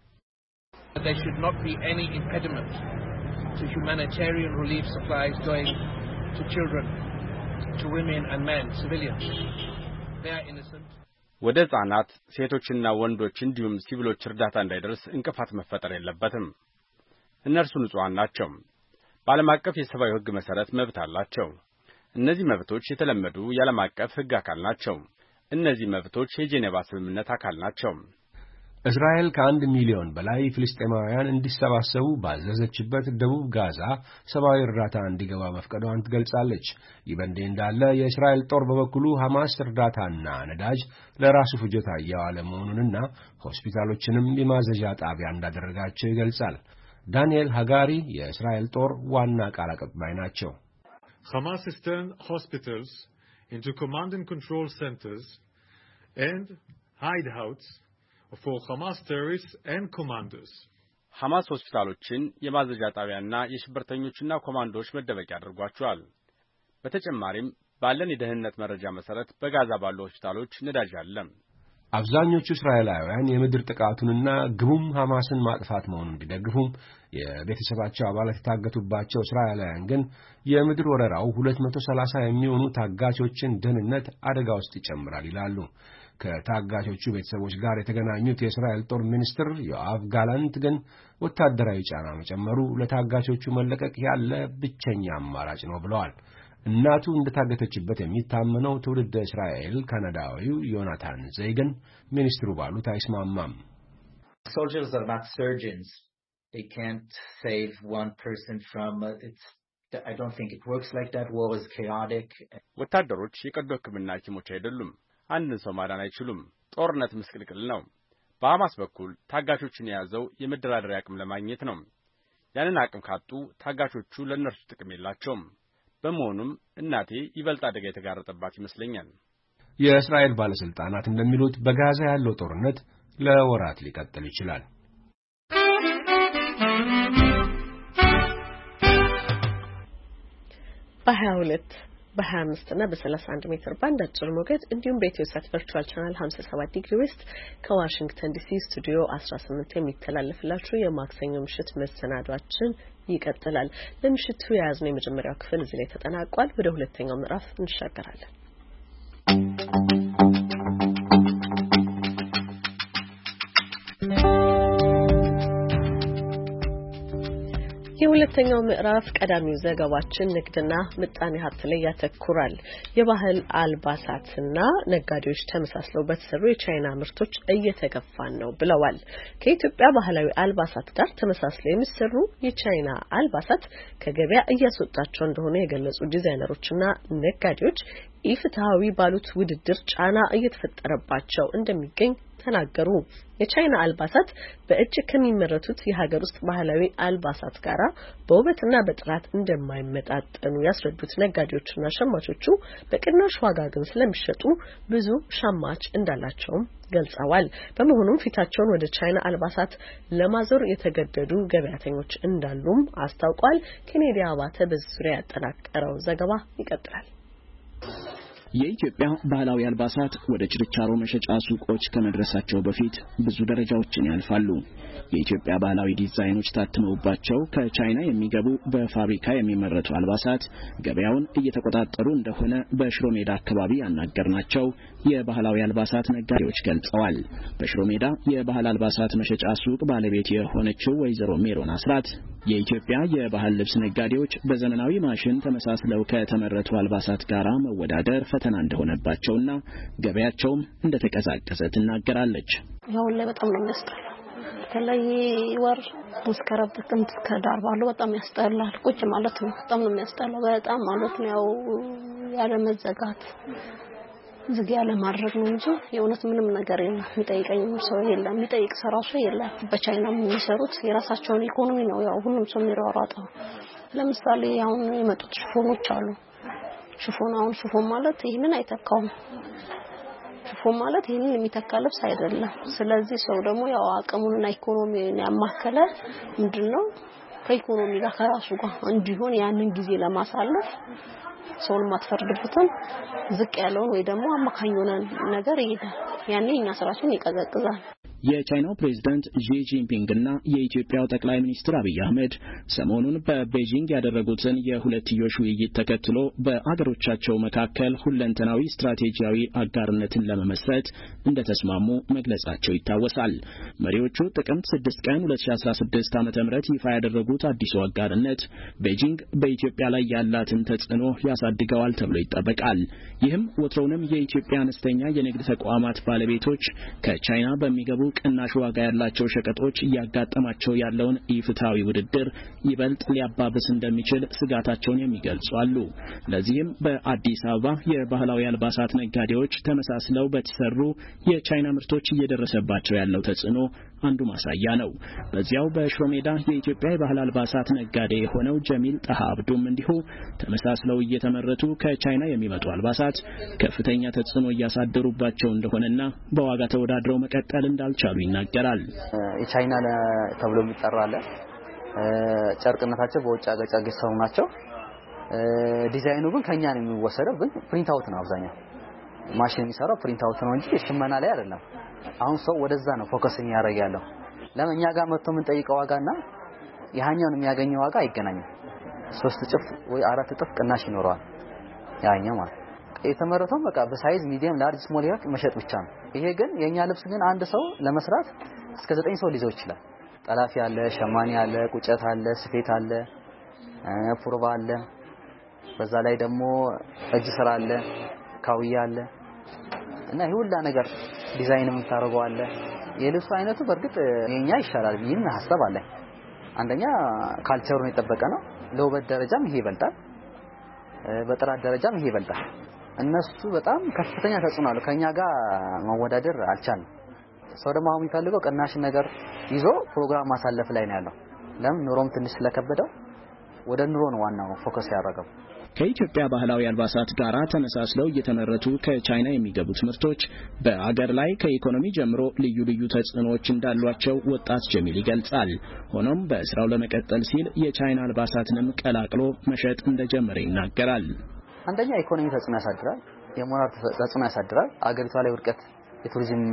There should not be any impediment to humanitarian relief supplies going to children, to women and men, civilians. They are innocent. ወደ ሕፃናት፣ ሴቶችና ወንዶች እንዲሁም ሲቪሎች እርዳታ እንዳይደርስ እንቅፋት መፈጠር የለበትም። እነርሱ ንጹሃን ናቸው። በዓለም አቀፍ የሰብአዊ ሕግ መሠረት መብት አላቸው። እነዚህ መብቶች የተለመዱ የዓለም አቀፍ ሕግ አካል ናቸው። እነዚህ መብቶች የጄኔቫ ስምምነት አካል ናቸው። እስራኤል ከአንድ ሚሊዮን በላይ ፍልስጤማውያን እንዲሰባሰቡ ባዘዘችበት ደቡብ ጋዛ ሰብአዊ እርዳታ እንዲገባ መፍቀዷን ትገልጻለች። ይህ በእንዲህ እንዳለ የእስራኤል ጦር በበኩሉ ሐማስ እርዳታና ነዳጅ ለራሱ ፍጆታ እያዋለ መሆኑንና ሆስፒታሎችንም የማዘዣ ጣቢያ እንዳደረጋቸው ይገልጻል። ዳንኤል ሃጋሪ የእስራኤል ጦር ዋና ቃል አቀባይ ናቸው። Hamas has turned hospitals into command and control centers and hideouts for Hamas terrorists and commanders. ሐማስ ሆስፒታሎችን የማዘዣ ጣቢያና የሽብርተኞችና ኮማንዶዎች መደበቂያ አድርጓቸዋል። በተጨማሪም ባለን የደህንነት መረጃ መሰረት በጋዛ ባሉ ሆስፒታሎች ነዳጅ አለ። አብዛኞቹ እስራኤላውያን የምድር ጥቃቱንና ግቡም ሐማስን ማጥፋት መሆኑን ቢደግፉም የቤተሰባቸው አባላት የታገቱባቸው እስራኤላውያን ግን የምድር ወረራው ሁለት መቶ ሰላሳ የሚሆኑ ታጋቾችን ደህንነት አደጋ ውስጥ ይጨምራል ይላሉ። ከታጋቾቹ ቤተሰቦች ጋር የተገናኙት የእስራኤል ጦር ሚኒስትር ዮአቭ ጋላንት ግን ወታደራዊ ጫና መጨመሩ ለታጋቾቹ መለቀቅ ያለ ብቸኛ አማራጭ ነው ብለዋል። እናቱ እንደታገተችበት የሚታመነው ትውልደ እስራኤል ካናዳዊው ዮናታን ዘይገን ሚኒስትሩ ባሉት አይስማማም። Soldiers are not surgeons. They can't save one person from uh, it's I don't think it works like that. War is chaotic. ወታደሮች የቀዶ ሕክምና ሐኪሞች አይደሉም። አንድን ሰው ማዳን አይችሉም። ጦርነት ምስቅልቅል ነው። በሐማስ በኩል ታጋቾችን የያዘው የመደራደሪያ አቅም ለማግኘት ነው። ያንን አቅም ካጡ ታጋቾቹ ለእነርሱ ጥቅም የላቸውም። በመሆኑም እናቴ ይበልጥ አደጋ የተጋረጠባት ይመስለኛል። የእስራኤል ባለስልጣናት እንደሚሉት በጋዛ ያለው ጦርነት ለወራት ሊቀጥል ይችላል። በ22 በ25 እና በ31 ሜትር ባንድ አጭር ሞገድ እንዲሁም በኢትዮ ሳት ቨርቹዋል ቻናል ሃምሳ ሰባት ዲግሪ ዌስት ከዋሽንግተን ዲሲ ስቱዲዮ አስራ ስምንት የሚተላለፍላችሁ የማክሰኞ ምሽት መሰናዷችን ይቀጥላል። ለምሽቱ የያዝነው የመጀመሪያው ክፍል እዚህ ላይ ተጠናቋል። ወደ ሁለተኛው ምዕራፍ እንሻገራለን። የሁለተኛው ምዕራፍ ቀዳሚው ዘገባችን ንግድና ምጣኔ ሀብት ላይ ያተኩራል። የባህል አልባሳትና ነጋዴዎች ተመሳስለው በተሰሩ የቻይና ምርቶች እየተገፋን ነው ብለዋል። ከኢትዮጵያ ባህላዊ አልባሳት ጋር ተመሳስለው የሚሰሩ የቻይና አልባሳት ከገበያ እያስወጣቸው እንደሆነ የገለጹ ዲዛይነሮችና ነጋዴዎች ኢፍትሃዊ ባሉት ውድድር ጫና እየተፈጠረባቸው እንደሚገኝ ተናገሩ። የቻይና አልባሳት በእጅ ከሚመረቱት የሀገር ውስጥ ባህላዊ አልባሳት ጋራ በውበትና በጥራት እንደማይመጣጠኑ ያስረዱት ነጋዴዎችና ሸማቾቹ በቅናሽ ዋጋ ግን ስለሚሸጡ ብዙ ሸማች እንዳላቸውም ገልጸዋል። በመሆኑም ፊታቸውን ወደ ቻይና አልባሳት ለማዞር የተገደዱ ገበያተኞች እንዳሉም አስታውቋል። ኬኔዲ አባተ በዙሪያ ያጠናቀረው ዘገባ ይቀጥላል። የኢትዮጵያ ባህላዊ አልባሳት ወደ ችርቻሮ መሸጫ ሱቆች ከመድረሳቸው በፊት ብዙ ደረጃዎችን ያልፋሉ። የኢትዮጵያ ባህላዊ ዲዛይኖች ታትመውባቸው ከቻይና የሚገቡ በፋብሪካ የሚመረቱ አልባሳት ገበያውን እየተቆጣጠሩ እንደሆነ በሽሮ ሜዳ አካባቢ ያናገርናቸው የባህላዊ አልባሳት ነጋዴዎች ገልጸዋል። በሽሮ ሜዳ የባህል አልባሳት መሸጫ ሱቅ ባለቤት የሆነችው ወይዘሮ ሜሮን አስራት የኢትዮጵያ የባህል ልብስ ነጋዴዎች በዘመናዊ ማሽን ተመሳስለው ከተመረቱ አልባሳት ጋራ መወዳደር ፈተና እንደሆነባቸውና ገበያቸውም እንደተቀዛቀዘ ትናገራለች። ያው ላይ በጣም ነው የሚያስጠላው። በተለይ ወር መስከረም ጥቅምት ከዳር ባለው በጣም ያስጠላል። ቁጭ ማለት ነው በጣም ነው የሚያስጠላው። በጣም ማለት ነው ያው ያለ መዘጋት ዝግ ያለ ማድረግ ነው እንጂ የእውነት ምንም ነገር የለም። የሚጠይቀኝ ሰው የለም፣ የሚጠይቅ ሰራው ሰው የለም። በቻይና የሚሰሩት የራሳቸውን ኢኮኖሚ ነው ያው ሁሉም ሰው የሚሯሯጠው። ለምሳሌ አሁን የመጡት ሽፎኖች አሉ። ሽፎን አሁን ሽፎን ማለት ይሄንን አይተካውም። ሽፎን ማለት ይሄንን የሚተካ ልብስ አይደለም። ስለዚህ ሰው ደግሞ ያው አቅሙንና ኢኮኖሚውን ያማከለ ምንድነው ከኢኮኖሚ ጋር ከራሱ ጋር እንዲሆን ያንን ጊዜ ለማሳለፍ ሰውን ማትፈርድበትም ዝቅ ያለውን ወይ ደግሞ አማካኝ የሆነ ነገር ይይዛል። ያኔ እኛ ስራችን ይቀዘቅዛል። የቻይናው ፕሬዝዳንት ዢ ጂንፒንግ እና የኢትዮጵያው ጠቅላይ ሚኒስትር አብይ አህመድ ሰሞኑን በቤጂንግ ያደረጉትን የሁለትዮሽ ውይይት ተከትሎ በአገሮቻቸው መካከል ሁለንተናዊ ስትራቴጂያዊ አጋርነትን ለመመስረት እንደተስማሙ መግለጻቸው ይታወሳል። መሪዎቹ ጥቅምት ስድስት ቀን ሁለት ሺህ አስራ ስድስት ዓመተ ምህረት ይፋ ያደረጉት አዲሱ አጋርነት ቤጂንግ በኢትዮጵያ ላይ ያላትን ተጽዕኖ ያሳድገዋል ተብሎ ይጠበቃል። ይህም ወትሮውንም የኢትዮጵያ አነስተኛ የንግድ ተቋማት ባለቤቶች ከቻይና በሚገቡ ቅናሽ ዋጋ ያላቸው ሸቀጦች እያጋጠማቸው ያለውን ኢፍትሃዊ ውድድር ይበልጥ ሊያባብስ እንደሚችል ስጋታቸውን የሚገልጹ አሉ። ለዚህም በአዲስ አበባ የባህላዊ አልባሳት ነጋዴዎች ተመሳስለው በተሰሩ የቻይና ምርቶች እየደረሰባቸው ያለው ተጽዕኖ አንዱ ማሳያ ነው። በዚያው በሽሮ ሜዳ የኢትዮጵያ የባህል አልባሳት ነጋዴ የሆነው ጀሚል ጣሃ አብዱም እንዲሁ ተመሳስለው እየተመረቱ ከቻይና የሚመጡ አልባሳት ከፍተኛ ተጽዕኖ እያሳደሩባቸው እንደሆነና በዋጋ ተወዳድረው መቀጠል እንዳልቻሉ ይናገራል። የቻይና ተብሎ የሚጠራለ ጨርቅነታቸው በውጭ ሀገር ጨርቅ የተሰሩ ናቸው። ዲዛይኑ ግን ከኛ ነው የሚወሰደው፣ ግን ፕሪንት አውት ነው አብዛኛው ማሽን የሚሰራው ፕሪንት አውት ነው እንጂ ሽመና ላይ አይደለም። አሁን ሰው ወደዛ ነው ፎከሲንግ ያደርጋለው። ለምን እኛ ጋር መጥቶ ምን ጠይቀው ዋጋና ያኛውን የሚያገኘው ዋጋ አይገናኝም። ሶስት እጥፍ ወይ አራት እጥፍ ቅናሽ ይኖረዋል ያኛው ማለት የተመረተው በቃ በሳይዝ ሚዲየም ላርጅ ስሞል ያክ መሸጥ ብቻ ነው። ይሄ ግን የኛ ልብስ ግን አንድ ሰው ለመስራት እስከ ዘጠኝ ሰው ሊይዘው ይችላል። ጠላፊ አለ፣ ሸማኔ አለ፣ ቁጨት አለ፣ ስፌት አለ፣ ፉርባ አለ፣ በዛ ላይ ደግሞ እጅ ስራ አለ፣ ካውያ አለ እና ይሄ ሁሉ ነገር ዲዛይንም ታረጋው አለ። የልብሱ አይነቱ በርግጥ የኛ ይሻላል ቢይን ሐሳብ አለ። አንደኛ ካልቸሩን የጠበቀ ነው። ለውበት ደረጃም ይሄ ይበልጣል፣ በጥራት ደረጃም ይሄ ይበልጣል። እነሱ በጣም ከፍተኛ ተጽዕኖ አለው። ከኛ ጋር መወዳደር አልቻለም። ሰው ደግሞ አሁን የሚፈልገው ቅናሽ ነገር ይዞ ፕሮግራም ማሳለፍ ላይ ነው ያለው። ለምን ኑሮም ትንሽ ስለከበደው ወደ ኑሮ ነው ዋናው ፎከስ ያደረገው። ከኢትዮጵያ ባህላዊ አልባሳት ጋር ተመሳስለው እየተመረቱ ከቻይና የሚገቡት ምርቶች በአገር ላይ ከኢኮኖሚ ጀምሮ ልዩ ልዩ ተጽዕኖዎች እንዳሏቸው ወጣት ጀሚል ይገልጻል። ሆኖም በስራው ለመቀጠል ሲል የቻይና አልባሳትንም ቀላቅሎ መሸጥ እንደጀመረ ይናገራል። አንደኛ ኢኮኖሚ ተጽዕኖ ያሳድራል፣ የሞራል ተጽዕኖ ያሳድራል፣ አገሪቷ ላይ ውድቀት የቱሪዝም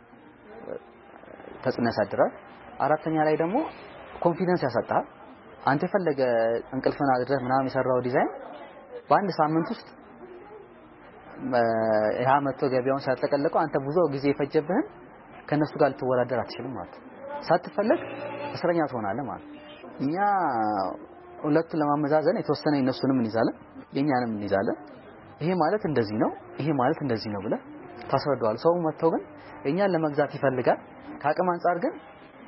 ተጽዕኖ ያሳድራል። አራተኛ ላይ ደግሞ ኮንፊደንስ ያሳጣል። አንተ ፈለገ እንቅልፍና አድረህ ምናምን የሰራው ዲዛይን በአንድ ሳምንት ውስጥ ያ መቶ ገበያውን ሳትጠቀለቀው አንተ ብዙ ጊዜ የፈጀብህን ከነሱ ጋር ልትወዳደር አትችልም ማለት ሳትፈልግ እስረኛ ትሆናለህ ማለት። እኛ ሁለቱን ለማመዛዘን የተወሰነ እነሱንም እንይዛለን የኛንም እንይዛለን። ይሄ ማለት እንደዚህ ነው፣ ይሄ ማለት እንደዚህ ነው ብለህ ታስረዳዋለህ። ሰው መጥተው ግን እኛን ለመግዛት ይፈልጋል። ከአቅም አንፃር ግን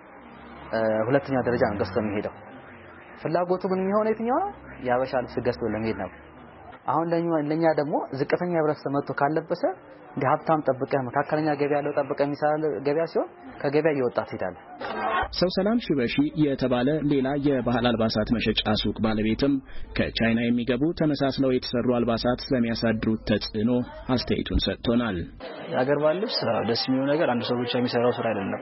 ሁለተኛ ደረጃ ነው ገዝቶ የሚሄደው። ፍላጎቱ ግን የሚሆነው የትኛው ነው? ያበሻ ልብስ ገዝቶ ለመሄድ ነው። አሁን ለኛ ለኛ ደግሞ ዝቅተኛ ህብረተሰብ መጥቶ ካለበሰ እንደ ሀብታም ጠብቀህ መካከለኛ ገበያ ያለው ጠብቀህ የሚሰራ ገበያ ሲሆን ከገበያ እየወጣ ትሄዳለ። ሰው ሰላም ሽበሺ የተባለ ሌላ የባህል አልባሳት መሸጫ ሱቅ ባለቤትም ከቻይና የሚገቡ ተመሳስለው የተሰሩ አልባሳት ስለሚያሳድሩት ተጽዕኖ አስተያየቱን ሰጥቶናል። የሀገር ባህል ልብስ ደስ የሚለው ነገር አንድ ሰው ብቻ የሚሰራው ስራ አይደለም።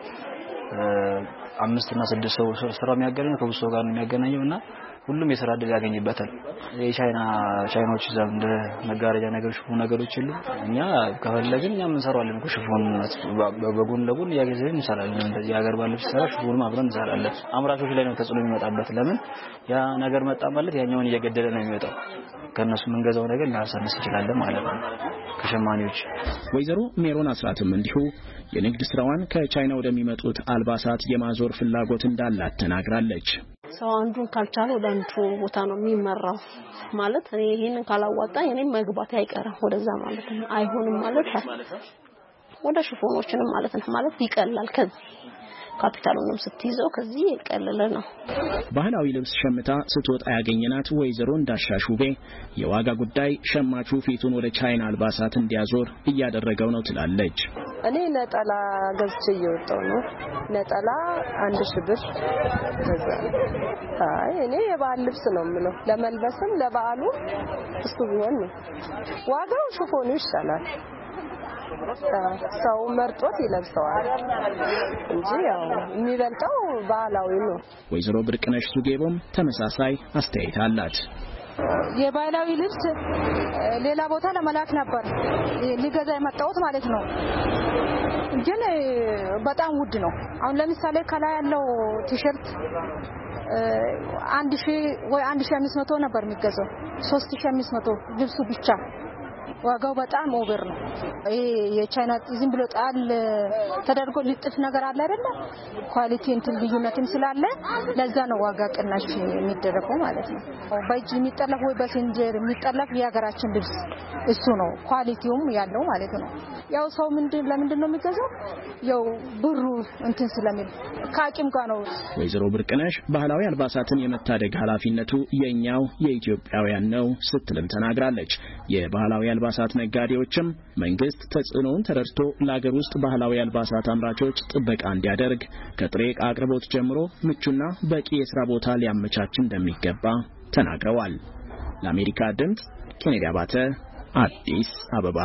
አምስት እና ስድስት ሰው ስራ የሚያገናኘው ከብዙ ሰው ጋር ነው የሚያገናኘውና ሁሉም የስራ እድል ያገኝበታል። የቻይና ቻይናዎች ዘንድ መጋረጃ ነገር ሽፉን ነገሮች ሁሉ እኛ ከፈለግን እኛ እንሰራዋለን። ሽፉን በጎን ለጎን ያገዘን እንሰራለን። እንደዚህ ሀገር ባለች ስራ ሽፉን አብረን እንሰራለን። አምራቾች ላይ ነው ተጽዕኖ የሚመጣበት። ለምን ያ ነገር መጣ ማለት ያኛውን እየገደለ ነው የሚመጣው። ከነሱ መንገዛው ነገር ላሳነስ ይችላል ማለት ነው ከሸማኔዎች። ወይዘሮ ሜሮን አስራትም እንዲሁ የንግድ ስራዋን ከቻይና ወደሚመጡት አልባሳት የማዞር ፍላጎት እንዳላት ተናግራለች። ሰው አንዱን ካልቻለ ወደ አንዱ ቦታ ነው የሚመራው ማለት እኔ ይሄንን ካላዋጣኝ እኔ መግባት አይቀርም ወደዛ ማለት ነው። አይሆንም ማለት ወደ ሽፎኖችንም ማለት ነው ማለት ይቀላል። ከዚህ ካፒታሉንም ስትይዘው ከዚህ ይቀለለ ነው። ባህላዊ ልብስ ሸምታ ስትወጣ ያገኘናት ወይዘሮ እንዳሻሹቤ የዋጋ ጉዳይ ሸማቹ ፊቱን ወደ ቻይና አልባሳት እንዲያዞር እያደረገው ነው ትላለች። እኔ ነጠላ ገዝቼ እየወጣሁ ነው። ነጠላ አንድ ሺህ ብር ገዛ። አይ እኔ የባህል ልብስ ነው የምለው ለመልበስም ለበዓሉ እሱ ቢሆን ነው። ዋጋው ሽፎኑ ይሻላል። ሰው መርጦት ይለብሰዋል እንጂ ያው የሚበልጠው ባህላዊ ነው። ወይዘሮ ብርቅነሽ ሱጌቦም ተመሳሳይ አስተያየት አላት። የባህላዊ ልብስ ሌላ ቦታ ለመላክ ነበር ሊገዛ የመጣሁት ማለት ነው። ግን በጣም ውድ ነው። አሁን ለምሳሌ ከላይ ያለው ቲሸርት አንድ ሺህ ወይ አንድ ሺህ አምስት መቶ ነበር የሚገዛው ሶስት ሺህ አምስት መቶ ልብሱ ብቻ። ዋጋው በጣም ኦቨር ነው። ይሄ የቻይና ዝም ብሎ ጣል ተደርጎ ልጥፍ ነገር አለ አይደል? ኳሊቲ እንትን ልዩነትም ስላለ ለዛ ነው ዋጋ ቅናሽ የሚደረገው ማለት ነው። በእጅ የሚጠለፍ ወይ በሲንጀር የሚጠለፍ የሀገራችን ልብስ እሱ ነው ኳሊቲውም ያለው ማለት ነው። ያው ሰው ምንድን ለምንድን ነው የሚገዛው? ያው ብሩ እንትን ስለሚል ከአቅም ጋር ነው። ወይዘሮ ብርቅነሽ ባህላዊ አልባሳትን የመታደግ ኃላፊነቱ የኛው የኢትዮጵያውያን ነው ስትልም ተናግራለች። የባህላዊ አልባሳት ነጋዴዎችም መንግስት ተጽዕኖውን ተረድቶ ለሀገር ውስጥ ባህላዊ አልባሳት አምራቾች ጥበቃ እንዲያደርግ ከጥሬ ዕቃ አቅርቦት ጀምሮ ምቹና በቂ የሥራ ቦታ ሊያመቻች እንደሚገባ ተናግረዋል። ለአሜሪካ ድምፅ ኬኔዲ አባተ አዲስ አበባ።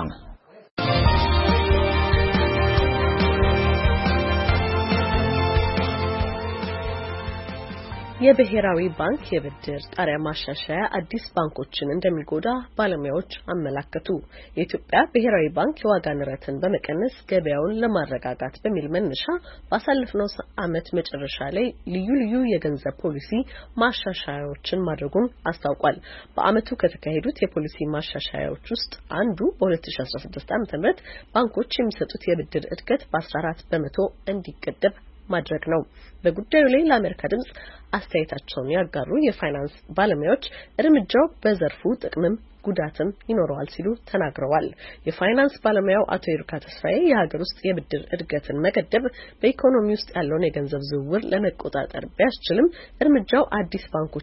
የብሔራዊ ባንክ የብድር ጣሪያ ማሻሻያ አዲስ ባንኮችን እንደሚጎዳ ባለሙያዎች አመላከቱ። የኢትዮጵያ ብሔራዊ ባንክ የዋጋ ንረትን በመቀነስ ገበያውን ለማረጋጋት በሚል መነሻ ባሳለፍነው ዓመት መጨረሻ ላይ ልዩ ልዩ የገንዘብ ፖሊሲ ማሻሻያዎችን ማድረጉን አስታውቋል። በዓመቱ ከተካሄዱት የፖሊሲ ማሻሻያዎች ውስጥ አንዱ በሁለት ሺህ አስራ ስድስት ዓመተ ምህረት ባንኮች የሚሰጡት የብድር እድገት በ14 በመቶ እንዲገደብ ማድረግ ነው። በጉዳዩ ላይ ለአሜሪካ ድምጽ አስተያየታቸውን ያጋሩ የፋይናንስ ባለሙያዎች እርምጃው በዘርፉ ጥቅምም ጉዳትም ይኖረዋል ሲሉ ተናግረዋል። የፋይናንስ ባለሙያው አቶ ይርጋ ተስፋዬ የሀገር ውስጥ የብድር እድገትን መገደብ በኢኮኖሚ ውስጥ ያለውን የገንዘብ ዝውውር ለመቆጣጠር ቢያስችልም እርምጃው አዲስ ባንኮችን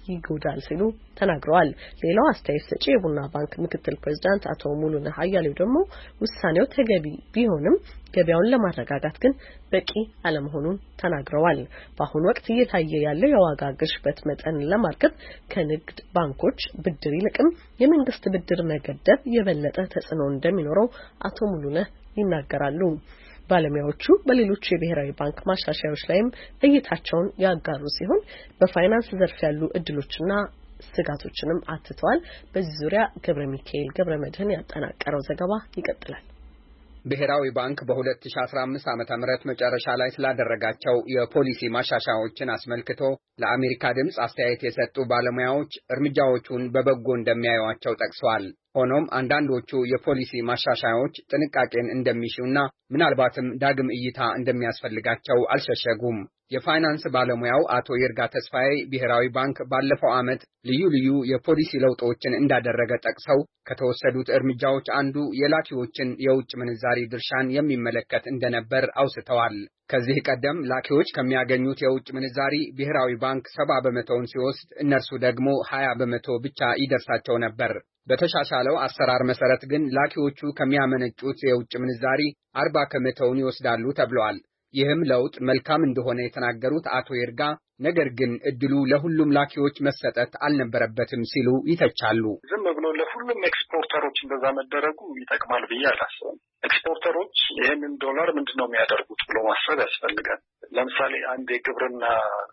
ይጎዳል ሲሉ ተናግረዋል። ሌላው አስተያየት ሰጪ የቡና ባንክ ምክትል ፕሬዝዳንት አቶ ሙሉነህ አያሌው ደግሞ ውሳኔው ተገቢ ቢሆንም ገበያውን ለማረጋጋት ግን በቂ አለመሆኑን ተናግረዋል። በአሁኑ ወቅት እየታየ ያለው የዋጋ ግሽበት መጠን ለማርገብ ከንግድ ባንኮች ብድር ይልቅም የመንግስት ብድር መገደብ የበለጠ ተጽዕኖ እንደሚኖረው አቶ ሙሉነህ ይናገራሉ። ባለሙያዎቹ በሌሎች የብሔራዊ ባንክ ማሻሻያዎች ላይም እይታቸውን ያጋሩ ሲሆን በፋይናንስ ዘርፍ ያሉ እድሎችና ስጋቶችንም አትተዋል። በዚህ ዙሪያ ገብረ ሚካኤል ገብረ መድህን ያጠናቀረው ዘገባ ይቀጥላል። ብሔራዊ ባንክ በ2015 ዓመተ ምህረት መጨረሻ ላይ ስላደረጋቸው የፖሊሲ ማሻሻያዎችን አስመልክቶ ለአሜሪካ ድምጽ አስተያየት የሰጡ ባለሙያዎች እርምጃዎቹን በበጎ እንደሚያዩዋቸው ጠቅሰዋል። ሆኖም አንዳንዶቹ የፖሊሲ ማሻሻያዎች ጥንቃቄን እንደሚሹና ምናልባትም ዳግም እይታ እንደሚያስፈልጋቸው አልሸሸጉም። የፋይናንስ ባለሙያው አቶ ይርጋ ተስፋዬ ብሔራዊ ባንክ ባለፈው ዓመት ልዩ ልዩ የፖሊሲ ለውጦችን እንዳደረገ ጠቅሰው ከተወሰዱት እርምጃዎች አንዱ የላኪዎችን የውጭ ምንዛሪ ድርሻን የሚመለከት እንደነበር አውስተዋል። ከዚህ ቀደም ላኪዎች ከሚያገኙት የውጭ ምንዛሪ ብሔራዊ ባንክ ሰባ በመቶውን ሲወስድ እነርሱ ደግሞ ሀያ በመቶ ብቻ ይደርሳቸው ነበር። በተሻሻለው አሰራር መሰረት ግን ላኪዎቹ ከሚያመነጩት የውጭ ምንዛሪ አርባ ከመቶውን ይወስዳሉ ተብሏል። ይህም ለውጥ መልካም እንደሆነ የተናገሩት አቶ ይርጋ ነገር ግን እድሉ ለሁሉም ላኪዎች መሰጠት አልነበረበትም ሲሉ ይተቻሉ። ዝም ብሎ ለሁሉም ኤክስፖርተሮች እንደዛ መደረጉ ይጠቅማል ብዬ አላስብም። ኤክስፖርተሮች ይህንን ዶላር ምንድነው የሚያደርጉት ብሎ ማሰብ ያስፈልጋል። ለምሳሌ አንድ የግብርና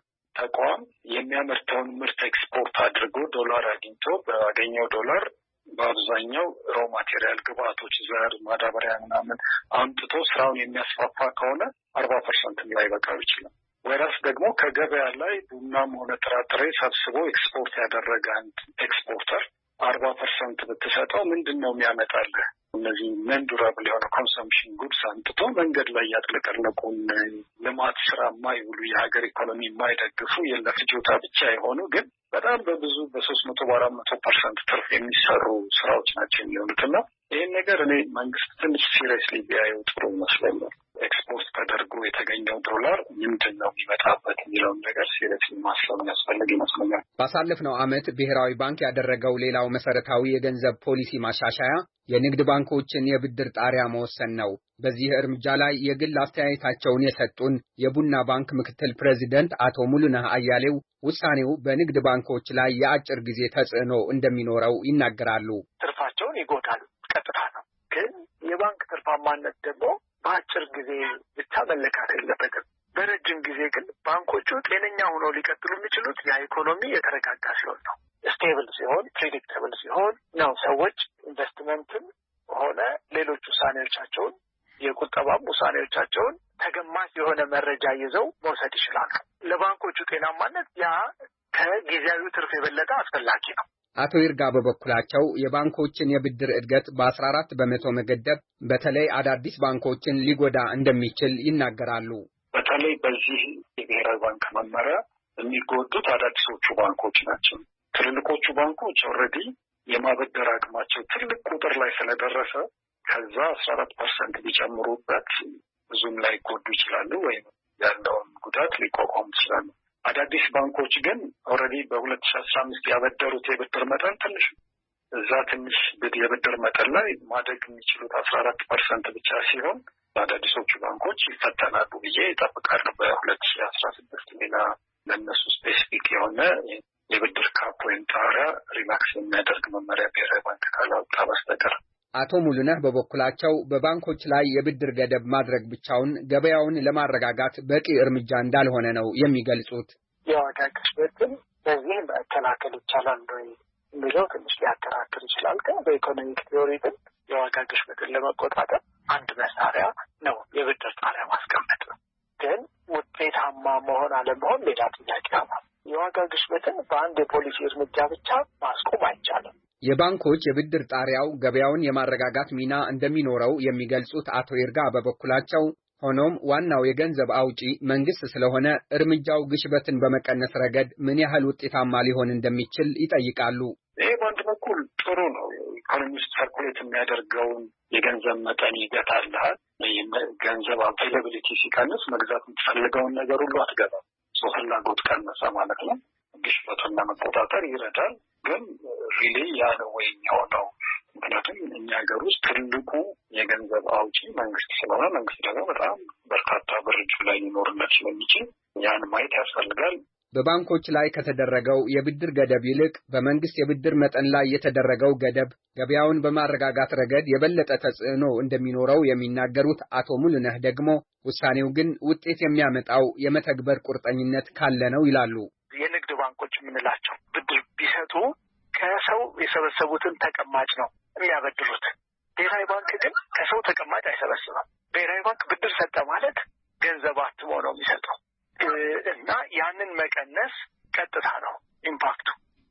ተቋም የሚያመርተውን ምርት ኤክስፖርት አድርጎ ዶላር አግኝቶ ባገኘው ዶላር በአብዛኛው ሮ ማቴሪያል ግብአቶች፣ ዘር፣ ማዳበሪያ ምናምን አምጥቶ ስራውን የሚያስፋፋ ከሆነ አርባ ፐርሰንት ላይ በቃው ይችላል። ወይራስ ደግሞ ከገበያ ላይ ቡናም ሆነ ጥራጥሬ ሰብስቦ ኤክስፖርት ያደረገ አንድ ኤክስፖርተር አርባ ፐርሰንት ብትሰጠው ምንድን ነው የሚያመጣልህ? እነዚህ ነን ዱራብል የሆነ ኮንሰምፕሽን ጉድስ አምጥቶ መንገድ ላይ ያጥለቀለቁን ልማት ስራ የማይውሉ የሀገር ኢኮኖሚ የማይደግፉ የለፍጆታ ብቻ የሆኑ ግን በጣም በብዙ በሶስት መቶ በአራት መቶ ፐርሰንት ትርፍ የሚሰሩ ስራዎች ናቸው የሚሆኑትና ይህን ነገር እኔ መንግስት ትንሽ ሲሪየስሊ ቢያየው ጥሩ ይመስለኛል። ኤክስፖርት ተደርጎ የተገኘው ዶላር ምንድን ነው የሚመጣበት የሚለውን ነገር ሲሪየስሊ ማሰብ ያስፈልግ ይመስለኛል። ባሳለፍነው ዓመት ብሔራዊ ባንክ ያደረገው ሌላው መሰረታዊ የገንዘብ ፖሊሲ ማሻሻያ የንግድ ባንኮችን የብድር ጣሪያ መወሰን ነው። በዚህ እርምጃ ላይ የግል አስተያየታቸውን የሰጡን የቡና ባንክ ምክትል ፕሬዚደንት አቶ ሙሉነህ አያሌው ውሳኔው በንግድ ባንኮች ላይ የአጭር ጊዜ ተጽዕኖ እንደሚኖረው ይናገራሉ። ትርፋቸውን ይጎዳል፣ ቀጥታ ነው። ግን የባንክ ትርፋማነት ደግሞ በአጭር ጊዜ ብቻ መለካት የለበትም። በረጅም ጊዜ ግን ባንኮቹ ጤነኛ ሆነው ሊቀጥሉ የሚችሉት የኢኮኖሚ የተረጋጋ ሲሆን ነው። ስቴብል ሲሆን፣ ፕሬዲክተብል ሲሆን ነው ሰዎች ኢንቨስትመንትም ሆነ ሌሎች ውሳኔዎቻቸውን የቁጠባም ውሳኔዎቻቸውን ተገማች የሆነ መረጃ ይዘው መውሰድ ይችላሉ። ለባንኮቹ ጤናማነት ያ ከጊዜያዊ ትርፍ የበለጠ አስፈላጊ ነው። አቶ ይርጋ በበኩላቸው የባንኮችን የብድር እድገት በአስራ አራት በመቶ መገደብ በተለይ አዳዲስ ባንኮችን ሊጎዳ እንደሚችል ይናገራሉ። በተለይ በዚህ የብሔራዊ ባንክ መመሪያ የሚጎዱት አዳዲሶቹ ባንኮች ናቸው። ትልልቆቹ ባንኮች ኦልሬዲ የማበደር አቅማቸው ትልቅ ቁጥር ላይ ስለደረሰ ከዛ አስራ አራት ፐርሰንት ቢጨምሩበት ብዙም ላይ ጎዱ ይችላሉ ወይም ያለውን ጉዳት ሊቋቋሙ ይችላሉ። አዳዲስ ባንኮች ግን ኦልሬዲ በሁለት ሺህ አስራ አምስት ያበደሩት የብድር መጠን ትንሽ እዛ ትንሽ የብድር መጠን ላይ ማደግ የሚችሉት አስራ አራት ፐርሰንት ብቻ ሲሆን አዳዲሶቹ ባንኮች ይፈተናሉ ብዬ ይጠብቃሉ። በሁለት ሺህ አስራ ስድስት ሌላ ለእነሱ ስፔሲፊክ የሆነ የብድር ካፕ ወይም ጣሪያ ሪላክስ የሚያደርግ መመሪያ ብሔራዊ ባንክ ካላወጣ በስተቀር። አቶ ሙሉነህ በበኩላቸው በባንኮች ላይ የብድር ገደብ ማድረግ ብቻውን ገበያውን ለማረጋጋት በቂ እርምጃ እንዳልሆነ ነው የሚገልጹት። የዋጋ ግሽበትን በዚህ መከላከል ይቻላል ወይ የሚለው ትንሽ ሊያከራክር ይችላል። ግን በኢኮኖሚክ ቲዮሪ ግን የዋጋ ግሽበትን ለመቆጣጠር አንድ መሳሪያ ነው የብድር ጣሪያ ማስቀመጥ ነው። ግን ውጤታማ መሆን አለመሆን ሌላ ጥያቄ ነው። የዋጋ ግሽበትን በአንድ የፖሊሲ እርምጃ ብቻ ማስቆም አይቻልም። የባንኮች የብድር ጣሪያው ገበያውን የማረጋጋት ሚና እንደሚኖረው የሚገልጹት አቶ ይርጋ በበኩላቸው ሆኖም ዋናው የገንዘብ አውጪ መንግስት ስለሆነ እርምጃው ግሽበትን በመቀነስ ረገድ ምን ያህል ውጤታማ ሊሆን እንደሚችል ይጠይቃሉ። ይሄ በአንድ በኩል ጥሩ ነው። ኢኮኖሚ ውስጥ ሰርኩሌት የሚያደርገውን የገንዘብ መጠን ይገታልሃል። ገንዘብ አቬይላቢሊቲ ሲቀንስ መግዛት የምትፈልገውን ነገር ሁሉ አትገዛም። ሰው ፍላጎት ቀነሰ ማለት ነው። ግሽበቱና ለመቆጣጠር ይረዳል። ግን ሪሊ ያለ ወይኛው ነው። ምክንያቱም እኛ ሀገር ውስጥ ትልቁ የገንዘብ አውጪ መንግስት ስለሆነ መንግስት ደግሞ በጣም በርካታ ብር እጁ ላይ ሊኖርለት ስለሚችል ያን ማየት ያስፈልጋል። በባንኮች ላይ ከተደረገው የብድር ገደብ ይልቅ በመንግስት የብድር መጠን ላይ የተደረገው ገደብ ገበያውን በማረጋጋት ረገድ የበለጠ ተጽዕኖ እንደሚኖረው የሚናገሩት አቶ ሙሉነህ ደግሞ ውሳኔው ግን ውጤት የሚያመጣው የመተግበር ቁርጠኝነት ካለ ነው ይላሉ። የንግድ ባንኮች የምንላቸው ብድር ቢሰጡ ከሰው የሰበሰቡትን ተቀማጭ ነው የሚያበድሩት። ብሔራዊ ባንክ ግን ከሰው ተቀማጭ አይሰበስብም። ብሔራዊ ባንክ ብድር ሰጠ ማለት ገንዘብ አትሞ ነው የሚሰጠው እና ያንን መቀነስ ቀጥታ ነው ኢምፓክቱ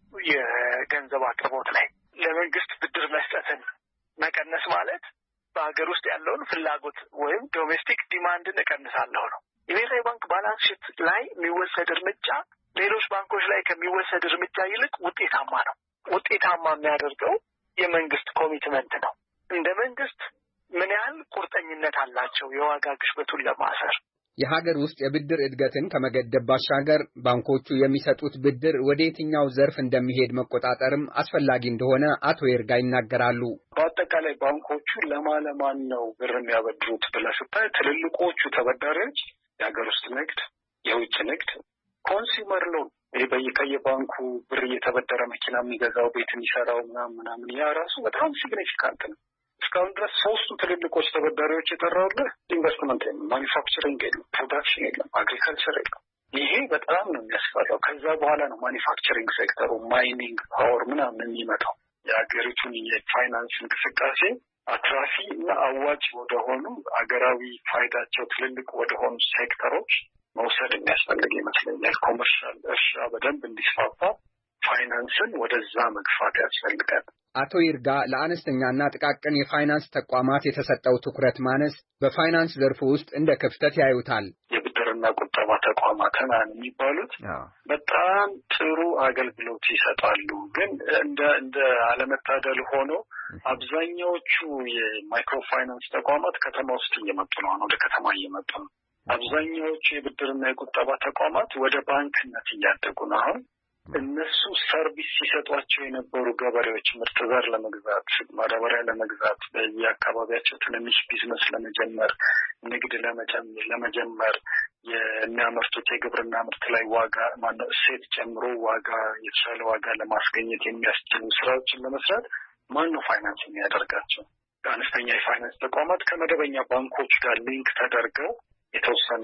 የገንዘብ አቅርቦት ላይ። ለመንግስት ብድር መስጠትን መቀነስ ማለት በሀገር ውስጥ ያለውን ፍላጎት ወይም ዶሜስቲክ ዲማንድን እቀንሳለሁ ነው። የብሔራዊ ባንክ ባላንስ ሺት ላይ የሚወሰድ እርምጃ ሌሎች ባንኮች ላይ ከሚወሰድ እርምጃ ይልቅ ውጤታማ ነው። ውጤታማ የሚያደርገው የመንግስት ኮሚትመንት ነው። እንደ መንግስት ምን ያህል ቁርጠኝነት አላቸው የዋጋ ግሽበቱን ለማሰር። የሀገር ውስጥ የብድር እድገትን ከመገደብ ባሻገር ባንኮቹ የሚሰጡት ብድር ወደ የትኛው ዘርፍ እንደሚሄድ መቆጣጠርም አስፈላጊ እንደሆነ አቶ ይርጋ ይናገራሉ። በአጠቃላይ ባንኮቹ ለማለማን ነው ብር የሚያበድሩት ብለህ ስታይ ትልልቆቹ ተበዳሪዎች የሀገር ውስጥ ንግድ፣ የውጭ ንግድ፣ ኮንሱመር ሎን ይሄ በየባንኩ ብር እየተበደረ መኪና የሚገዛው ቤት የሚሰራው ምናምን ምናምን ያ ራሱ በጣም ሲግኒፊካንት ነው። እስካሁን ድረስ ሶስቱ ትልልቆች ተበዳሪዎች የጠራውልህ ኢንቨስትመንት የለም፣ ማኒፋክቸሪንግ የለም፣ ፕሮዳክሽን የለም፣ አግሪካልቸር የለም። ይሄ በጣም ነው የሚያስፈራው። ከዛ በኋላ ነው ማኒፋክቸሪንግ ሴክተሩ፣ ማይኒንግ፣ ፓወር ምናምን የሚመጣው። የሀገሪቱን የፋይናንስ እንቅስቃሴ አትራፊ እና አዋጭ ወደሆኑ አገራዊ ፋይዳቸው ትልልቅ ወደሆኑ ሴክተሮች መውሰድ የሚያስፈልግ ይመስለኛል። ኮመርሻል እርሻ በደንብ እንዲስፋፋ ፋይናንስን ወደዛ መግፋት ያስፈልጋል። አቶ ይርጋ ለአነስተኛና ጥቃቅን የፋይናንስ ተቋማት የተሰጠው ትኩረት ማነስ በፋይናንስ ዘርፉ ውስጥ እንደ ክፍተት ያዩታል። የብድርና ቁጠባ ተቋማትን የሚባሉት በጣም ጥሩ አገልግሎት ይሰጣሉ። ግን እንደ እንደ አለመታደል ሆኖ አብዛኛዎቹ የማይክሮ ፋይናንስ ተቋማት ከተማ ውስጥ እየመጡ ነው፣ ወደ ከተማ እየመጡ ነው። አብዛኛዎቹ የብድርና የቁጠባ ተቋማት ወደ ባንክነት እያደጉ ነው። አሁን እነሱ ሰርቪስ ሲሰጧቸው የነበሩ ገበሬዎች ምርጥ ዘር ለመግዛት፣ ማዳበሪያ ለመግዛት፣ በየአካባቢያቸው ትንንሽ ቢዝነስ ለመጀመር፣ ንግድ ለመጀመር የሚያመርቱት የግብርና ምርት ላይ ዋጋ ማነው እሴት ጨምሮ ዋጋ የተሻለ ዋጋ ለማስገኘት የሚያስችሉ ስራዎችን ለመስራት ማን ነው ፋይናንስ የሚያደርጋቸው? አነስተኛ የፋይናንስ ተቋማት ከመደበኛ ባንኮች ጋር ሊንክ ተደርገው የተወሰነ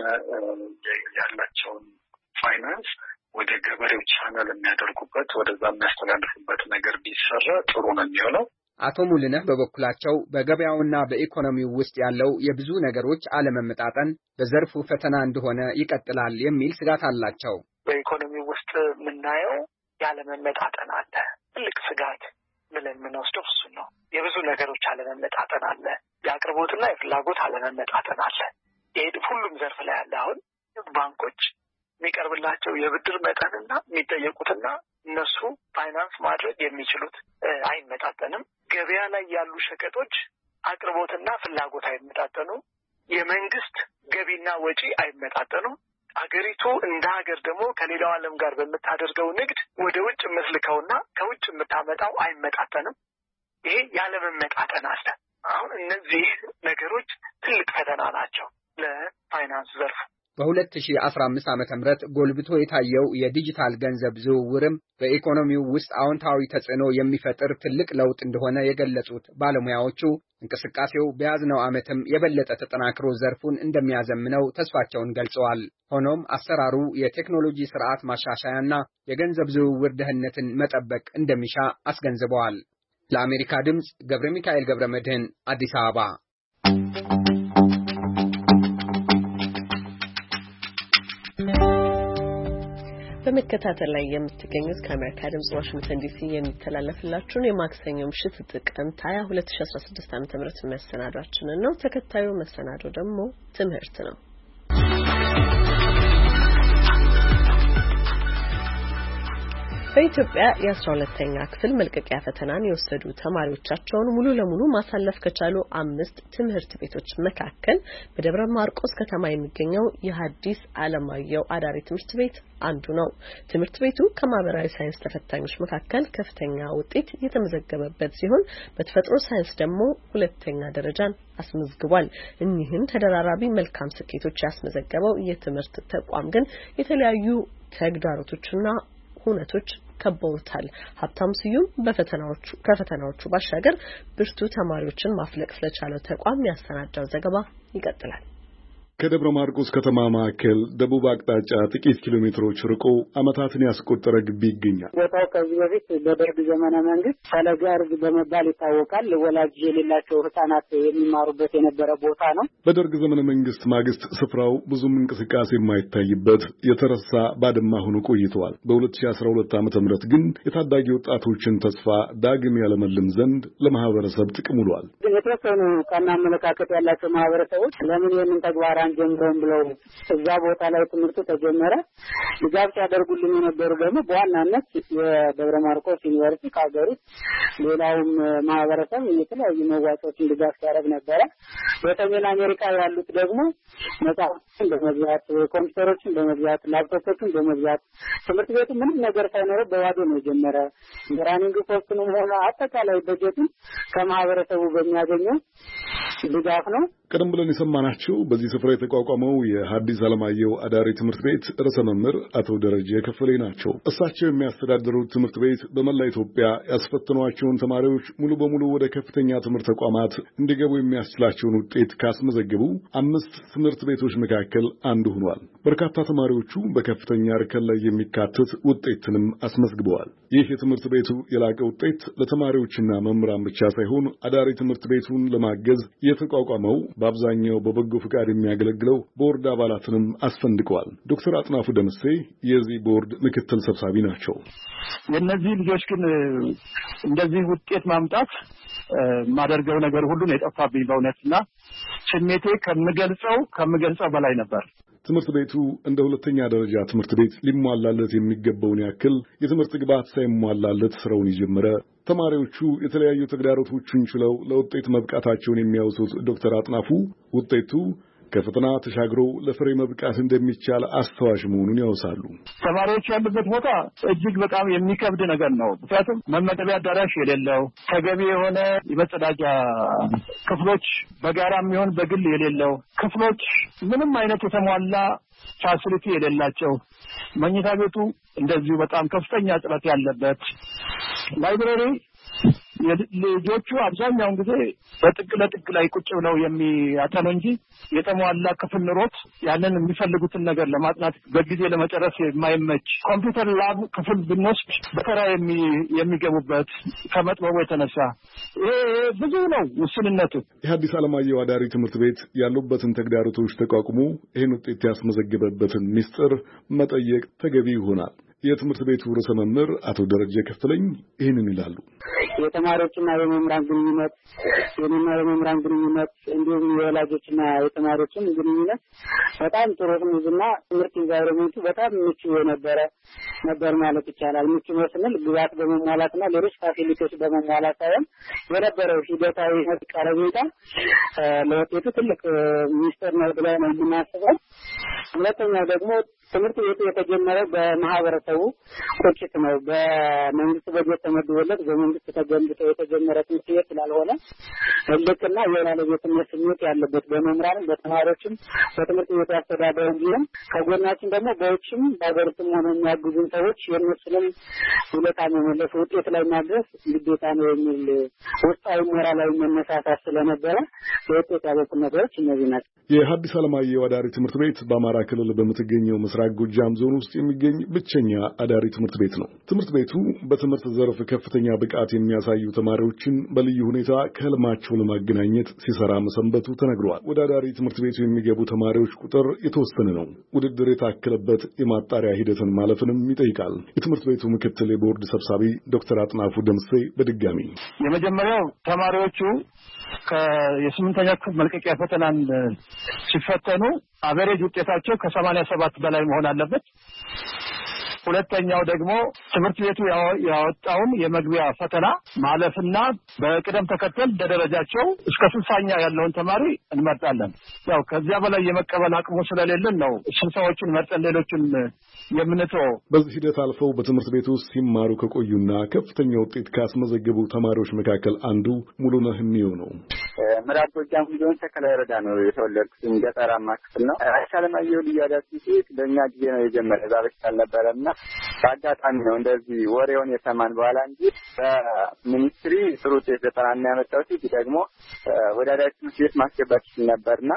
ያላቸውን ፋይናንስ ወደ ገበሬው ቻናል የሚያደርጉበት ወደዛ የሚያስተላልፉበት ነገር ቢሰራ ጥሩ ነው የሚሆነው። አቶ ሙሉነህ በበኩላቸው በገበያውና በኢኮኖሚው ውስጥ ያለው የብዙ ነገሮች አለመመጣጠን በዘርፉ ፈተና እንደሆነ ይቀጥላል የሚል ስጋት አላቸው። በኢኮኖሚው ውስጥ የምናየው ያለመመጣጠን አለ። ትልቅ ስጋት ብለን የምንወስደው እሱን ነው። የብዙ ነገሮች አለመመጣጠን አለ። የአቅርቦትና የፍላጎት አለመመጣጠን አለ። ይሄ ሁሉም ዘርፍ ላይ አለ። አሁን ባንኮች የሚቀርብላቸው የብድር መጠንና የሚጠየቁትና እነሱ ፋይናንስ ማድረግ የሚችሉት አይመጣጠንም። ገበያ ላይ ያሉ ሸቀጦች አቅርቦትና ፍላጎት አይመጣጠኑም። የመንግስት ገቢና ወጪ አይመጣጠኑም። አገሪቱ እንደ ሀገር ደግሞ ከሌላው ዓለም ጋር በምታደርገው ንግድ ወደ ውጭ የምትልከውና ከውጭ የምታመጣው አይመጣጠንም። ይሄ ያለመመጣጠን አለ። አሁን እነዚህ ነገሮች ትልቅ ፈተና ናቸው ለፋይናንስ ዘርፍ። በሁለት ሺህ አስራ አምስት ዓመተ ምህረት ጎልብቶ የታየው የዲጂታል ገንዘብ ዝውውርም በኢኮኖሚው ውስጥ አዎንታዊ ተጽዕኖ የሚፈጥር ትልቅ ለውጥ እንደሆነ የገለጹት ባለሙያዎቹ እንቅስቃሴው በያዝነው ዓመትም የበለጠ ተጠናክሮ ዘርፉን እንደሚያዘምነው ተስፋቸውን ገልጸዋል። ሆኖም አሰራሩ የቴክኖሎጂ ስርዓት ማሻሻያና የገንዘብ ዝውውር ደህንነትን መጠበቅ እንደሚሻ አስገንዝበዋል። ለአሜሪካ ድምጽ ገብረ ሚካኤል ገብረ መድህን አዲስ አበባ። በመከታተል ላይ የምትገኙት ከአሜሪካ ድምጽ ዋሽንግተን ዲሲ የሚተላለፍላችሁን የማክሰኞ ምሽት ጥቅምት ሃያ ሁለት ሺህ አስራ ስድስት ዓ.ም መሰናዷችንን ነው። ተከታዩ መሰናዶ ደግሞ ትምህርት ነው። በኢትዮጵያ የአስራ ሁለተኛ ክፍል መልቀቂያ ፈተናን የወሰዱ ተማሪዎቻቸውን ሙሉ ለሙሉ ማሳለፍ ከቻሉ አምስት ትምህርት ቤቶች መካከል በደብረ ማርቆስ ከተማ የሚገኘው የሐዲስ ዓለማየሁ አዳሪ ትምህርት ቤት አንዱ ነው። ትምህርት ቤቱ ከማህበራዊ ሳይንስ ተፈታኞች መካከል ከፍተኛ ውጤት የተመዘገበበት ሲሆን በተፈጥሮ ሳይንስ ደግሞ ሁለተኛ ደረጃን አስመዝግቧል። እኚህን ተደራራቢ መልካም ስኬቶች ያስመዘገበው የትምህርት ተቋም ግን የተለያዩ ተግዳሮቶችና ሁነቶች ከበውታል። ሀብታም ስዩም በፈተናዎቹ ከፈተናዎቹ ባሻገር ብርቱ ተማሪዎችን ማፍለቅ ስለቻለው ተቋም ያሰናዳው ዘገባ ይቀጥላል። ከደብረ ማርቆስ ከተማ ማዕከል ደቡብ አቅጣጫ ጥቂት ኪሎ ሜትሮች ርቆ ዓመታትን ያስቆጠረ ግቢ ይገኛል። ቦታው ከዚህ በፊት በደርግ ዘመነ መንግስት ፈለገ እርግ በመባል ይታወቃል። ወላጅ የሌላቸው ህጻናት የሚማሩበት የነበረ ቦታ ነው። በደርግ ዘመነ መንግስት ማግስት ስፍራው ብዙም እንቅስቃሴ የማይታይበት የተረሳ ባድማ ሆኖ ቆይተዋል። በሁለት ሺህ አስራ ሁለት ዓመተ ምህረት ግን የታዳጊ ወጣቶችን ተስፋ ዳግም ያለመልም ዘንድ ለማህበረሰብ ጥቅም ውሏል። የተወሰኑ ቀና አመለካከት ያላቸው ማህበረሰቦች ለምን ይህንን ተግባር አንጀምረውም ብለው እዛ ቦታ ላይ ትምህርቱ ተጀመረ። ድጋፍ ሲያደርጉልን የነበሩ ደግሞ በዋናነት የደብረ ማርቆስ ዩኒቨርሲቲ ከሀገር ውስጥ ሌላውም ማህበረሰብ የተለያዩ መዋጮችን ድጋፍ ሲያደርግ ነበረ። በሰሜን አሜሪካ ያሉት ደግሞ መጽሐፎችን በመግዛት ኮምፒውተሮችን በመግዛት ላፕቶፖችን በመግዛት ትምህርት ቤቱ ምንም ነገር ሳይኖረው በባዶ ነው የጀመረ። ራኒንግ ኮስቱንም ሆነ አጠቃላይ በጀቱን ከማህበረሰቡ በሚያገኘው ድጋፍ ነው። ቀደም ብለን የሰማናቸው በዚህ ስፍራ የተቋቋመው የሐዲስ ዓለማየሁ አዳሪ ትምህርት ቤት ርዕሰ መምህር አቶ ደረጀ ከፈሌ ናቸው። እሳቸው የሚያስተዳድሩት ትምህርት ቤት በመላ ኢትዮጵያ ያስፈተኗቸውን ተማሪዎች ሙሉ በሙሉ ወደ ከፍተኛ ትምህርት ተቋማት እንዲገቡ የሚያስችላቸውን ውጤት ካስመዘገቡ አምስት ትምህርት ቤቶች መካከል አንዱ ሆኗል። በርካታ ተማሪዎቹ በከፍተኛ እርከን ላይ የሚካተት ውጤትንም አስመዝግበዋል። ይህ የትምህርት ቤቱ የላቀ ውጤት ለተማሪዎችና መምህራን ብቻ ሳይሆን አዳሪ ትምህርት ቤቱን ለማገዝ የተቋቋመው በአብዛኛው በበጎ ፍቃድ የሚያገለግለው ቦርድ አባላትንም አስፈንድቀዋል። ዶክተር አጥናፉ ደምሴ የዚህ ቦርድ ምክትል ሰብሳቢ ናቸው። የእነዚህ ልጆች ግን እንደዚህ ውጤት ማምጣት ማደርገው ነገር ሁሉ ነው የጠፋብኝ በእውነትና ስሜቴ ከምገልጸው ከምገልጸው በላይ ነበር። ትምህርት ቤቱ እንደ ሁለተኛ ደረጃ ትምህርት ቤት ሊሟላለት የሚገባውን ያክል የትምህርት ግብዓት ሳይሟላለት ስራውን የጀመረ ተማሪዎቹ የተለያዩ ተግዳሮቶችን ችለው ለውጤት መብቃታቸውን የሚያወሱት ዶክተር አጥናፉ ውጤቱ ከፈተና ተሻግሮ ለፍሬ መብቃት እንደሚቻል አስተዋሽ መሆኑን ያወሳሉ። ተማሪዎች ያሉበት ቦታ እጅግ በጣም የሚከብድ ነገር ነው። ምክንያቱም መመገቢያ አዳራሽ የሌለው፣ ተገቢ የሆነ የመጸዳጃ ክፍሎች በጋራ የሚሆን በግል የሌለው፣ ክፍሎች ምንም አይነት የተሟላ ፋሲሊቲ የሌላቸው፣ መኝታ ቤቱ እንደዚሁ በጣም ከፍተኛ ጥረት ያለበት፣ ላይብረሪ ልጆቹ አብዛኛውን ጊዜ በጥግ ለጥግ ላይ ቁጭ ብለው የሚያጠኑ እንጂ የተሟላ ክፍል ኑሮት ያንን የሚፈልጉትን ነገር ለማጥናት በጊዜ ለመጨረስ የማይመች ኮምፒውተር ላብ ክፍል ብንወስድ በተራ የሚገቡበት ከመጥበቡ የተነሳ ይሄ ብዙ ነው ውስንነቱ። የሐዲስ ዓለማየሁ አዳሪ ትምህርት ቤት ያሉበትን ተግዳሮቶች ተቋቁሞ ይህን ውጤት ያስመዘገበበትን ሚስጥር መጠየቅ ተገቢ ይሆናል። የትምህርት ቤቱ ርዕሰ መምህር አቶ ደረጀ ከፈለኝ ይህንን ይላሉ። የተማሪዎችና የመምህራን ግንኙነት የመምህራንና የመምህራን ግንኙነት እንዲሁም የወላጆችና የተማሪዎችን ግንኙነት በጣም ጥሩ ነውና ትምህርት ኢንቫይሮመንቱ በጣም ምቹ የነበረ ነበር ማለት ይቻላል። ምቹ መስል ግብዓት በመሟላትና ሌሎች ፋሲሊቲዎች በመሟላት ሳይሆን የነበረው ሂደታዊ ቀረቤታ ለውጤቱ ትልቅ ሚስጥር ነው ብለን ነው የምናስበው። ሁለተኛው ደግሞ ትምህርት ቤቱ የተጀመረው በማህበረሰቡ ቁጭት ነው። በመንግስት በጀት ተመድቦለት በመንግስት ተገንብቶ የተጀመረ ትምህርት ቤት ስላልሆነ ልክና የባለቤትነት ስሜት ያለበት በመምህራንም በተማሪዎችም በትምህርት ቤቱ አስተዳደሩ ቢሆን ከጎናችን ደግሞ በውጭም በሀገሪቱም ሆነ የሚያግዙን ሰዎች የእነሱንም ውለታ መመለስ ውጤት ላይ ማድረስ ግዴታ ነው የሚል ውስጣዊ ሞራላዊ መነሳሳት ስለነበረ በውጤት ያበቁ ነገሮች እነዚህ ናቸው። የሐዲስ ዓለማየሁ አዳሪ ትምህርት ቤት በአማራ ክልል በምትገኘው ምስራቅ ጎጃም ዞን ውስጥ የሚገኝ ብቸኛ አዳሪ ትምህርት ቤት ነው። ትምህርት ቤቱ በትምህርት ዘርፍ ከፍተኛ ብቃት የሚያሳዩ ተማሪዎችን በልዩ ሁኔታ ከህልማቸው ለማገናኘት ሲሰራ መሰንበቱ ተነግሯል። ወደ አዳሪ ትምህርት ቤቱ የሚገቡ ተማሪዎች ቁጥር የተወሰነ ነው። ውድድር የታከለበት የማጣሪያ ሂደትን ማለፍንም ይጠይቃል። የትምህርት ቤቱ ምክትል የቦርድ ሰብሳቢ ዶክተር አጥናፉ ደምሴ በድጋሚ የመጀመሪያው ተማሪዎቹ ከየስምንተኛ ክፍል መልቀቂያ ፈተናን ሲፈተኑ አቨሬጅ ውጤታቸው ከሰማንያ ሰባት በላይ መሆን አለበት። ሁለተኛው ደግሞ ትምህርት ቤቱ ያወጣውን የመግቢያ ፈተና ማለፍና በቅደም ተከተል ደረጃቸው እስከ ስልሳኛ ያለውን ተማሪ እንመርጣለን። ያው ከዚያ በላይ የመቀበል አቅሙ ስለሌለን ነው ስልሳዎችን መርጠን ሌሎችን የምንተው። በዚህ ሂደት አልፈው በትምህርት ቤት ውስጥ ሲማሩ ከቆዩና ከፍተኛ ውጤት ካስመዘገቡ ተማሪዎች መካከል አንዱ ሙሉነህ ሚዮ ነው። ምዕራብ ጎጃም ዞን ተከላይ ወረዳ ነው የተወለድኩት። ገጠራማ ክፍል ነው። አሻለማየሁ ልያዳት ሲት በእኛ ጊዜ ነው የጀመረ። እዛ በሽታ አልነበረምና በአጋጣሚ ነው እንደዚህ ወሬውን የሰማን በኋላ እንጂ በሚኒስትሪ ጥሩ ውጤት ዘጠና ያመጣው ሲት ደግሞ ወደ አዳሪ ትምህርት ቤት ማስገባት ይችል ነበርና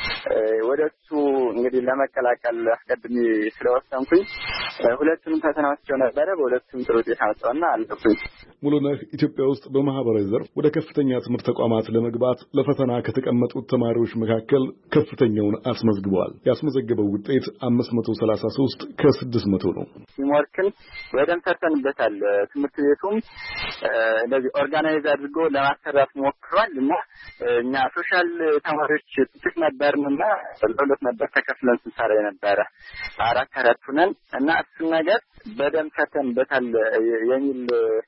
ወደሱ እንግዲህ ለመቀላቀል አስቀድሜ ስለወሰንኩኝ ሁለቱንም ፈተናዎች ነበረ። በሁለቱም ጥሩ ውጤት አመጣውና አለፍኩኝ። ሙሉነህ ኢትዮጵያ ውስጥ በማህበራዊ ዘርፍ ወደ ከፍተኛ ትምህርት ተቋማት ለመግባት ለፈተና ከተቀመጡት ተማሪዎች መካከል ከፍተኛውን አስመዝግበዋል። ያስመዘገበው ውጤት አምስት መቶ ሰላሳ ሶስት ከስድስት መቶ ነው። ሲሞርክን በደንብ ሰርተንበታል። ትምህርት ቤቱም እንደዚህ ኦርጋናይዝ አድርጎ ለማሰራት ሞክሯል እና እኛ ሶሻል ተማሪዎች ጥቂት ነበርንና ለሁለት ነበር ተከፍለን ስንሰራ የነበረ አራት አራት ሆነን እና እሱን ነገር በደንብ ሰርተንበታል የሚል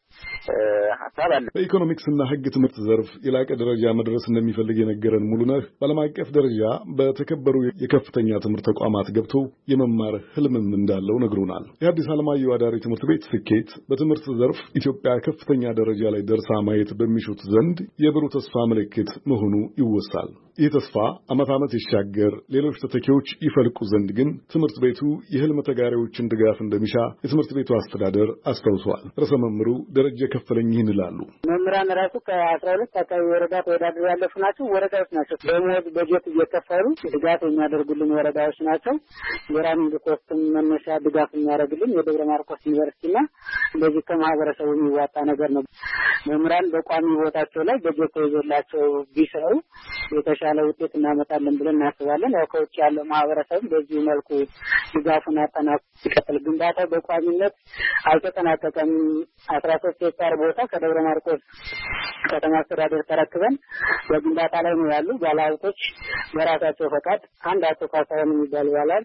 ሐሳብ አለ። በኢኮኖሚክስና ሕግ ትምህርት ዘርፍ የላቀ ደረጃ መድረስ እንደሚፈልግ የነገረን ሙሉነህ በዓለም አቀፍ ደረጃ በተከበሩ የከፍተኛ ትምህርት ተቋማት ገብቶ የመማር ህልምም እንዳለው ነግሮናል። የሐዲስ ዓለማየሁ አዳሪ ትምህርት ቤት ስኬት በትምህርት ዘርፍ ኢትዮጵያ ከፍተኛ ደረጃ ላይ ደርሳ ማየት በሚሹት ዘንድ የብሩህ ተስፋ ምልክት መሆኑ ይወሳል። ይህ ተስፋ ዓመት ዓመት ይሻገር፣ ሌሎች ተተኪዎች ይፈልቁ ዘንድ ግን ትምህርት ቤቱ የህልም ተጋሪዎችን ድጋፍ እንደሚሻ የትምህርት ቤቱ አስተዳደር አስታውሷል። ርዕሰ መምህሩ ደረጀ ከፈለኝ ይህን ይላሉ። መምህራን ራሱ ከአስራ ሁለት አካባቢ ወረዳ ተወዳድረው ያለፉ ናቸው። ወረዳዎች ናቸው ደሞዝ በጀት እየከፈሉ ድጋፍ የሚያደርጉልን ወረዳዎች ናቸው። የራኒንግ ኮስትም መነሻ ድጋፍ የሚያደርግልን የደብረ ማርቆስ ዩኒቨርሲቲና እንደዚህ ከማህበረሰቡ የሚዋጣ ነገር ነው። መምህራን በቋሚ ቦታቸው ላይ በጀት ተይዞላቸው ቢሰሩ የተሻለ ውጤት እናመጣለን ብለን እናስባለን። ያው ከውጭ ያለው ማህበረሰብ በዚህ መልኩ ድጋፉን አጠናክሮ ይቀጥል። ግንባታው በቋሚነት አልተጠናቀቀም። አስራ ሶስት ሄክታር ቦታ ከደብረ ማርቆስ ከተማ አስተዳደር ተረክበን በግንባታ ላይ ነው ያሉ ባለሀብቶች በራሳቸው ፈቃድ አንድ አቶ ካሳሁን የሚባል ባለሀብት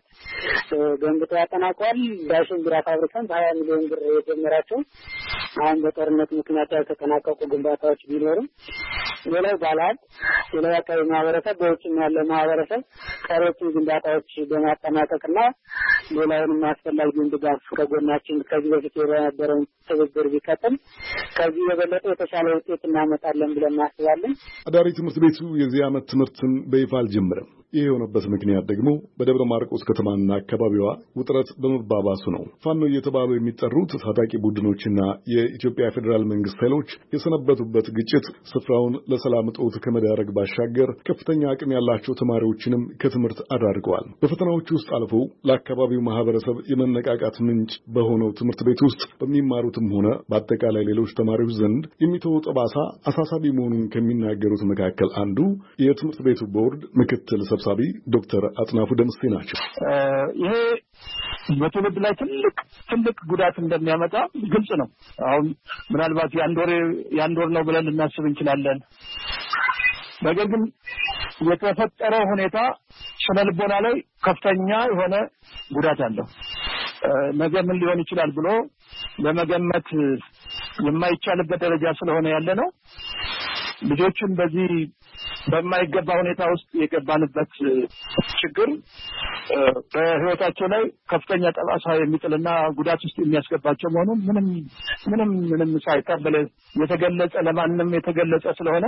ገንብተው ያጠናቀዋል። ዳሽን ቢራ ፋብሪካን በሀያ ሚሊዮን ብር የጀመራቸው አሁን በጦርነት ምክንያት ያልተጠናቀቁ ግንባታዎች ቢኖሩም ሌላው ባለሀብት ሌላው አካባቢ ማህበረሰብ በውጭም ያለው ማህበረሰብ ቀሪዎችን ግንባታዎች በማጠናቀቅና ሌላውንም አስፈላጊውን ድጋፍ ከጎናችን ከዚህ በፊት የነበረውን ትብብር ቢቀጥል ከዚህ የበለጠ የተሻለ ውጤት እናመጣለን ብለን እናስባለን። አዳሪ ትምህርት ቤቱ የዚህ ዓመት ትምህርትን በይፋ አልጀመረም። ይህ የሆነበት ምክንያት ደግሞ በደብረ ማርቆስ ከተማና አካባቢዋ ውጥረት በመባባሱ ነው። ፋኖ እየተባሉ የሚጠሩት ታጣቂ ቡድኖችና የኢትዮጵያ ፌዴራል መንግስት ኃይሎች የሰነበቱበት ግጭት ስፍራውን ለሰላም እጦት ከመዳረግ ባሻገር ከፍተኛ አቅም ያላቸው ተማሪዎችንም ከትምህርት አዳርገዋል። በፈተናዎች ውስጥ አልፈው ለአካባቢው ማህበረሰብ የመነቃቃት ምንጭ በሆነው ትምህርት ቤት ውስጥ በሚማሩትም ሆነ በአጠቃላይ ሌሎች ተማሪዎች ዘንድ የሚተወው ጠባሳ አሳሳቢ መሆኑን ከሚናገሩት መካከል አንዱ የትምህርት ቤቱ ቦርድ ምክትል ሰብሳቢ ዶክተር አጥናፉ ደምሴ ናቸው። ይሄ በትውልድ ላይ ትልቅ ትልቅ ጉዳት እንደሚያመጣ ግልጽ ነው። አሁን ምናልባት የአንድ ወር የአንድ ወር ነው ብለን ልናስብ እንችላለን። ነገር ግን የተፈጠረው ሁኔታ ስነ ልቦና ላይ ከፍተኛ የሆነ ጉዳት አለው። ነገ ምን ሊሆን ይችላል ብሎ ለመገመት የማይቻልበት ደረጃ ስለሆነ ያለ ነው። ልጆችን በዚህ በማይገባ ሁኔታ ውስጥ የገባንበት ችግር በህይወታቸው ላይ ከፍተኛ ጠባሳ የሚጥልና ጉዳት ውስጥ የሚያስገባቸው መሆኑን ምንም ምንም ምንም ሳይታበለ የተገለጸ ለማንም የተገለጸ ስለሆነ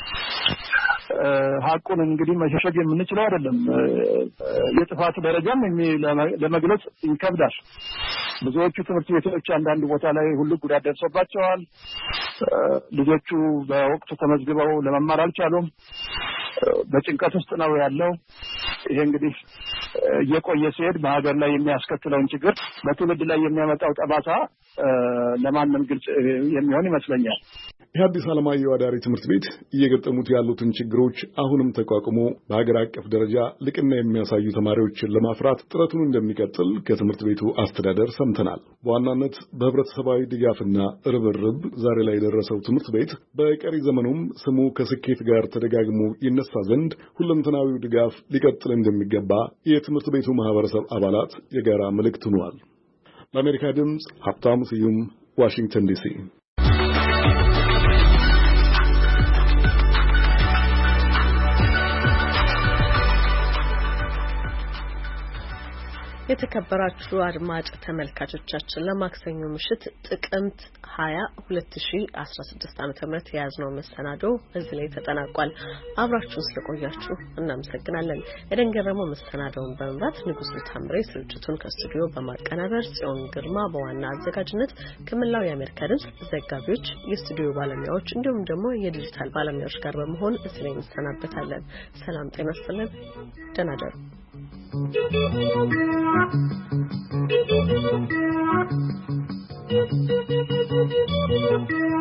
ሀቁን እንግዲህ መሸሸግ የምንችለው አይደለም። የጥፋት ደረጃም ለመግለጽ ይከብዳል። ብዙዎቹ ትምህርት ቤቶች አንዳንድ ቦታ ላይ ሁሉ ጉዳት ደርሶባቸዋል። ልጆቹ በወቅቱ ተመዝግበው ለመማር አልቻሉም። በጭንቀት ውስጥ ነው ያለው። ይሄ እንግዲህ እየቆየ ሲሄድ በሀገር ላይ የሚያስከትለውን ችግር በትውልድ ላይ የሚያመጣው ጠባሳ ለማንም ግልጽ የሚሆን ይመስለኛል። የሐዲስ ዓለማየሁ አዳሪ ትምህርት ቤት እየገጠሙት ያሉትን ችግሮች አሁንም ተቋቁሞ በሀገር አቀፍ ደረጃ ልቅና የሚያሳዩ ተማሪዎችን ለማፍራት ጥረቱን እንደሚቀጥል ከትምህርት ቤቱ አስተዳደር ሰምተናል። በዋናነት በህብረተሰባዊ ድጋፍና ርብርብ ዛሬ ላይ የደረሰው ትምህርት ቤት በቀሪ ዘመኑም ስሙ ከስኬት ጋር ተደጋግሞ ይነሳ ዘንድ ሁለንተናዊው ድጋፍ ሊቀጥል እንደሚገባ የትምህርት ቤቱ ማህበረሰብ አባላት የጋራ መልእክት ሆኗል። ለአሜሪካ ድምፅ ሀብታሙ ስዩም ዋሽንግተን ዲሲ። የተከበራችሁ አድማጭ ተመልካቾቻችን ለማክሰኞ ምሽት ጥቅምት ሃያ ሁለት ሺህ አስራ ስድስት ዓመተ ምህረት የያዝነው መሰናዶ እዚህ ላይ ተጠናቋል። አብራችሁን ስለቆያችሁ እናመሰግናለን። የደንገረመው መሰናዶውን በመምራት ንጉስ ታምሬ፣ ስርጭቱን ከስቱዲዮ በማቀናበር ጽዮን ግርማ በዋና አዘጋጅነት ከመላው የአሜሪካ ድምፅ ዘጋቢዎች፣ የስቱዲዮ ባለሙያዎች እንዲሁም ደግሞ የዲጂታል ባለሙያዎች ጋር በመሆን እዚህ ላይ እንሰናበታለን። ሰላም ጤና ይስጥልን። ደህና ደሩ። Thank you.